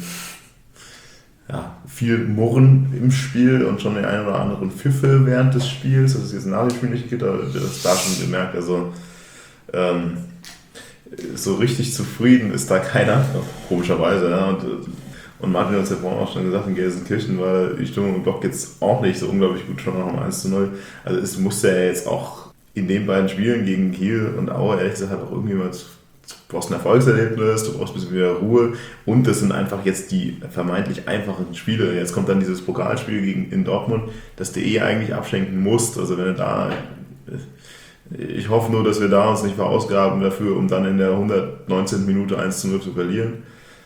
ja, viel Murren im Spiel und schon den einen oder anderen Pfiffe während des Spiels. Das ist jetzt nach dem Spiel nicht geht, aber das da schon gemerkt. Also ähm, so richtig zufrieden ist da keiner, komischerweise. Ja. Und, und Martin hat es ja vorhin auch schon gesagt, in Gelsenkirchen war die Stimmung im Block jetzt auch nicht so unglaublich gut, schon noch um eins zu null. Also es musste ja jetzt auch in den beiden Spielen gegen Kiel und Aue ehrlich gesagt halt auch irgendwie mal, du brauchst ein Erfolgserlebnis, du brauchst ein bisschen mehr Ruhe und das sind einfach jetzt die vermeintlich einfachen Spiele. Jetzt kommt dann dieses Pokalspiel gegen, in Dortmund, das du eh eigentlich abschenken musst. Also wenn du da, ich hoffe nur, dass wir da uns nicht verausgaben dafür, um dann in der hundertneunzehnten Minute eins zu null zu verlieren.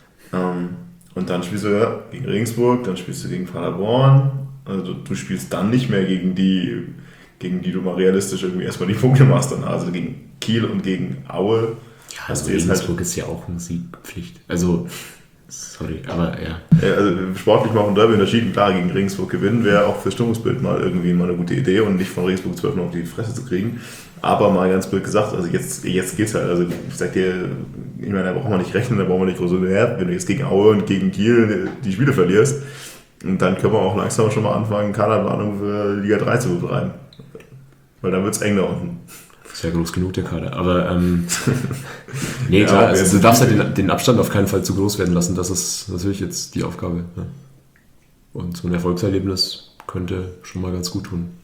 Und dann spielst du ja gegen Regensburg, dann spielst du gegen Paderborn. Also du spielst dann nicht mehr gegen die, gegen die du mal realistisch irgendwie erstmal die Punkte machst. Dann. Also gegen Kiel und gegen Aue. Ja, also Regensburg halt, ist ja auch eine Siegpflicht. Also, sorry, aber ja. Also sportlich machen Derby unterschieden. Klar, gegen Regensburg gewinnen wäre auch fürs Stimmungsbild mal irgendwie mal eine gute Idee und nicht von Regensburg zwölf noch auf die Fresse zu kriegen. Aber mal ganz blöd gesagt, also jetzt, jetzt geht's halt. Also ich sag dir, ich meine, da brauchen wir nicht rechnen, da brauchen wir nicht groß her. Wenn du jetzt gegen Aue und gegen Kiel die Spiele verlierst, und dann können wir auch langsam schon mal anfangen, Kaderplanung für Liga drei zu betreiben. Weil dann wird's eng da unten. Ist ja groß genug, der Kader. Aber, ähm, nee, ja, klar, also, du darfst halt den, den Abstand auf keinen Fall zu groß werden lassen. Das ist natürlich jetzt die Aufgabe. Ja. Und so ein Erfolgserlebnis könnte schon mal ganz gut tun.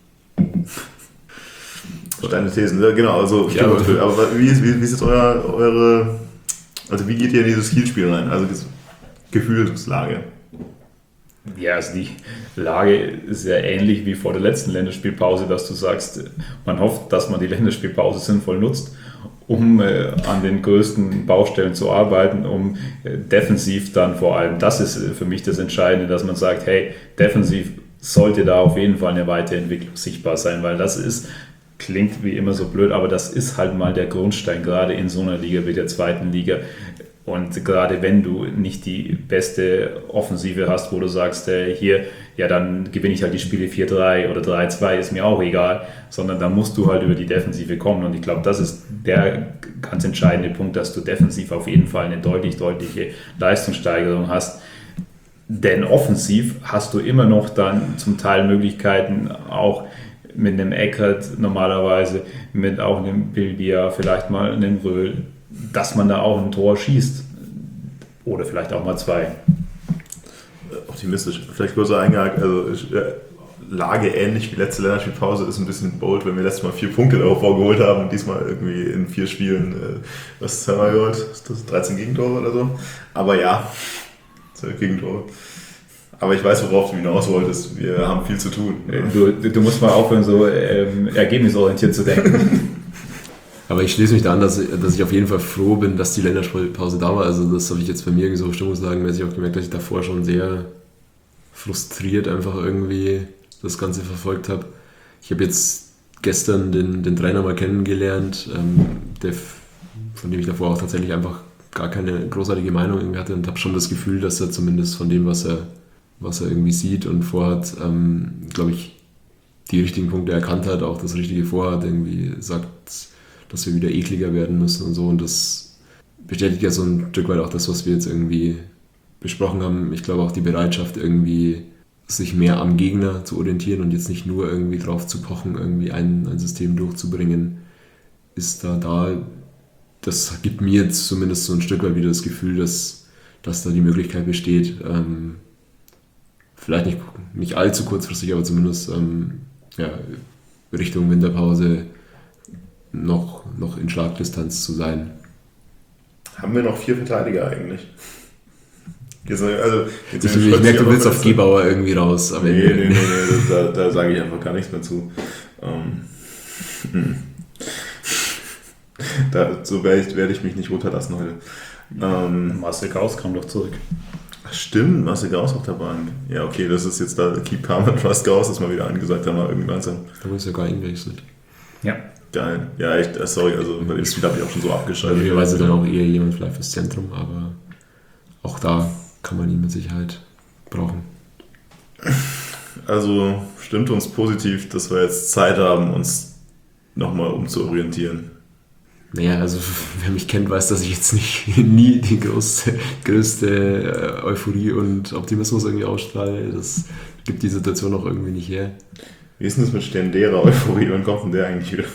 Deine Thesen, ja, genau. Also, ja, aber, aber wie ist, wie, wie ist jetzt euer, eure, also wie geht ihr in dieses Kiel-Spiel rein? Also Gefühlslage. Ja, also die Lage ist ja ähnlich wie vor der letzten Länderspielpause, dass du sagst, man hofft, dass man die Länderspielpause sinnvoll nutzt, um äh, an den größten Baustellen zu arbeiten, um äh, defensiv dann vor allem, das ist äh, für mich das Entscheidende, dass man sagt, hey, defensiv sollte da auf jeden Fall eine Weiterentwicklung sichtbar sein, weil das ist, klingt wie immer so blöd, aber das ist halt mal der Grundstein, gerade in so einer Liga wie der zweiten Liga. Und gerade wenn du nicht die beste Offensive hast, wo du sagst, äh, hier, ja, dann gewinne ich halt die Spiele vier drei oder drei zwei, ist mir auch egal, sondern da musst du halt über die Defensive kommen. Und ich glaube, das ist der ganz entscheidende Punkt, dass du defensiv auf jeden Fall eine deutlich, deutliche Leistungssteigerung hast. Denn offensiv hast du immer noch dann zum Teil Möglichkeiten, auch mit einem Eckert normalerweise, mit auch einem Bilbia, vielleicht mal einem Röhl, dass man da auch ein Tor schießt. Oder vielleicht auch mal zwei. Optimistisch. Vielleicht kurz eingehakt, also äh, Lage ähnlich wie letzte Länderspielpause ist ein bisschen bold, wenn wir letztes Mal vier Punkte darauf vorgeholt haben und diesmal irgendwie in vier Spielen, äh, was haben wir geholt? Ist das dreizehn Gegentore oder so? Aber ja, zwölf Gegentore. Aber ich weiß, worauf du hinaus wolltest. Wir haben viel zu tun. Du, du musst mal aufhören, so ähm, ergebnisorientiert zu denken. Aber ich schließe mich da an, dass, dass ich auf jeden Fall froh bin, dass die Länderspielpause da war. Also das habe ich jetzt bei mir so stimmungslagenmäßig auch gemerkt, dass ich davor schon sehr frustriert einfach irgendwie das Ganze verfolgt habe. Ich habe jetzt gestern den, den Trainer mal kennengelernt, ähm, der, von dem ich davor auch tatsächlich einfach gar keine großartige Meinung irgendwie hatte und habe schon das Gefühl, dass er zumindest von dem, was er, was er irgendwie sieht und vorhat, ähm, glaube ich, die richtigen Punkte erkannt hat, auch das Richtige vorhat, irgendwie sagt, dass wir wieder ekliger werden müssen und so. Und das bestätigt ja so ein Stück weit auch das, was wir jetzt irgendwie besprochen haben. Ich glaube auch die Bereitschaft, irgendwie sich mehr am Gegner zu orientieren und jetzt nicht nur irgendwie drauf zu pochen, irgendwie ein, ein System durchzubringen, ist da da. Das gibt mir jetzt zumindest so ein Stück weit wieder das Gefühl, dass, dass da die Möglichkeit besteht, ähm, vielleicht nicht, nicht allzu kurzfristig, aber zumindest ähm, ja, Richtung Winterpause noch, noch in Schlagdistanz zu sein. Haben wir noch vier Verteidiger eigentlich? Jetzt, also, jetzt Ich, ich merke, du willst auf Gebauer irgendwie raus. Aber nee, nee, nee, nee, da, da sage ich einfach gar nichts mehr zu. Ähm, da, so werde ich, werd ich mich nicht runterlassen heute. Ähm, Marcel Gauss kam doch zurück. Stimmt, Marcel Gauss auf der Bank. Ja, okay, das ist jetzt da Keep Calm and Trust Gauss, das mal wieder angesagt haben, irgendwie langsam. Da wurde sogar eingewechselt. Ja. Geil. Ja, echt, sorry, also bei dem Spiel habe ich auch schon so abgeschaltet. Möglicherweise dann auch eher jemand vielleicht fürs Zentrum, aber auch da kann man ihn mit Sicherheit brauchen. Also stimmt uns positiv, dass wir jetzt Zeit haben, uns nochmal umzuorientieren. Naja, also wer mich kennt, weiß, dass ich jetzt nicht nie die größte, größte Euphorie und Optimismus irgendwie ausstrahle. Das gibt die Situation auch irgendwie nicht her. Wie ist denn das mit ständerer Euphorie? Wann kommt denn der eigentlich wieder?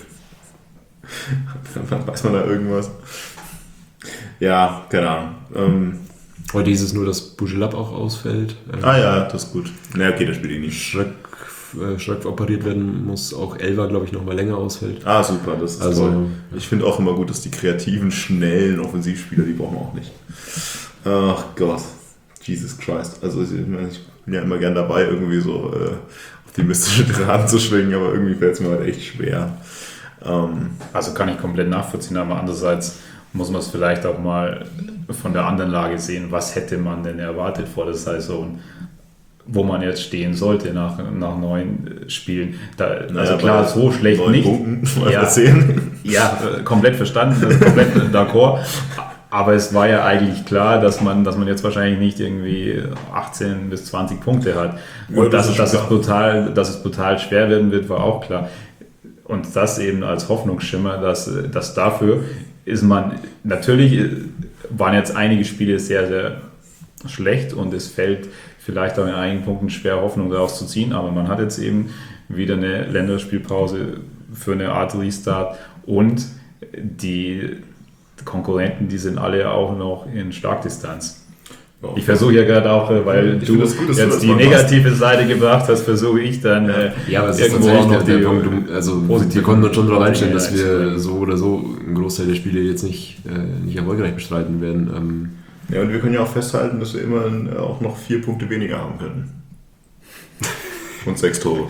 Weiß man da irgendwas? Ja, keine Ahnung. Ähm, Heute hieß es nur, dass Bujelab auch ausfällt. Ah ja, das ist gut. Na okay, das spielt ich nicht. Schröck, äh, Schröck operiert werden muss, auch Elva, glaube ich, noch mal länger ausfällt. Ah, super, das ist also, toll. Ich finde auch immer gut, dass die kreativen, schnellen Offensivspieler, die brauchen wir auch nicht. Ach Gott, Jesus Christ. Also ich, ich bin ja immer gern dabei, irgendwie so äh, optimistische Draht zu schwingen, aber irgendwie fällt es mir halt echt schwer. Ähm, also kann ich komplett nachvollziehen, aber andererseits muss man es vielleicht auch mal von der anderen Lage sehen, was hätte man denn erwartet vor der Saison, wo man jetzt stehen sollte nach, nach neun Spielen. Da, also naja, klar, so schlecht neun nicht. Punkten, ja, ja, komplett verstanden, komplett d'accord. Aber es war ja eigentlich klar, dass man, dass man jetzt wahrscheinlich nicht irgendwie achtzehn bis zwanzig Punkte hat. Und ja, das dass, dass, es brutal, dass es brutal schwer werden wird, war auch klar. Und das eben als Hoffnungsschimmer, dass, dass dafür ist man, natürlich waren jetzt einige Spiele sehr, sehr schlecht und es fällt vielleicht auch in einigen Punkten schwer, Hoffnung daraus zu ziehen, aber man hat jetzt eben wieder eine Länderspielpause für eine Art Restart und die Konkurrenten, die sind alle auch noch in Starkdistanz. Ich versuche ja gerade auch, weil ich du gut, jetzt die negative machst. Seite gebracht hast, versuche ich dann ja, ja, aber es irgendwo ist auch noch der, der Punkt, also wir konnten uns schon darauf einstellen, dass wir so oder so einen Großteil der Spiele jetzt nicht, äh, nicht erfolgreich bestreiten werden. Ähm, ja, und wir können ja auch festhalten, dass wir immerhin auch noch vier Punkte weniger haben können. Und sechs Tore.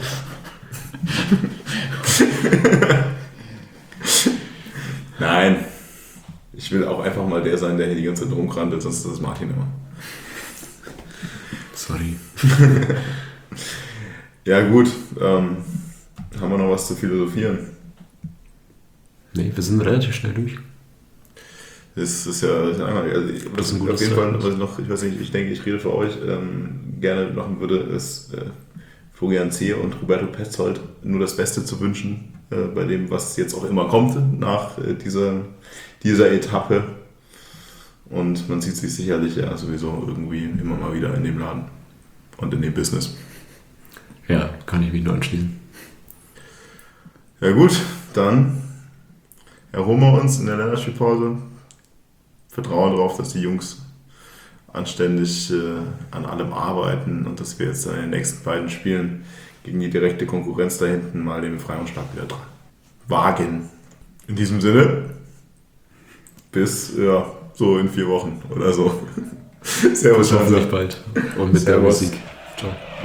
Nein. Ich will auch einfach mal der sein, der hier die ganze Zeit rumkrantet, sonst ist das Martin immer. Sorry. Ja gut, ähm, haben wir noch was zu philosophieren? Nee, wir sind relativ schnell durch. Das ist ja einmal, also ich, das ist auf jeden Fall, was ich noch, ich weiß nicht, ich denke, ich rede für euch, ähm, gerne machen würde, ist äh, Florian Zehe und Roberto Petzold nur das Beste zu wünschen, äh, bei dem, was jetzt auch immer kommt nach äh, dieser, dieser Etappe. Und man sieht sich sicherlich ja sowieso irgendwie immer mal wieder in dem Laden und in dem Business. Ja, kann ich mich nur anschließen. Ja gut, dann erholen wir uns in der Länderspielpause. Vertrauen darauf, dass die Jungs anständig äh, an allem arbeiten und dass wir jetzt in den nächsten beiden Spielen gegen die direkte Konkurrenz da hinten mal den Befreiungsschlag wieder dran wagen. In diesem Sinne, bis ja, so in vier Wochen oder so. Servus. Bis hoffentlich bald. Und mit Servus. Der Musik. Ciao.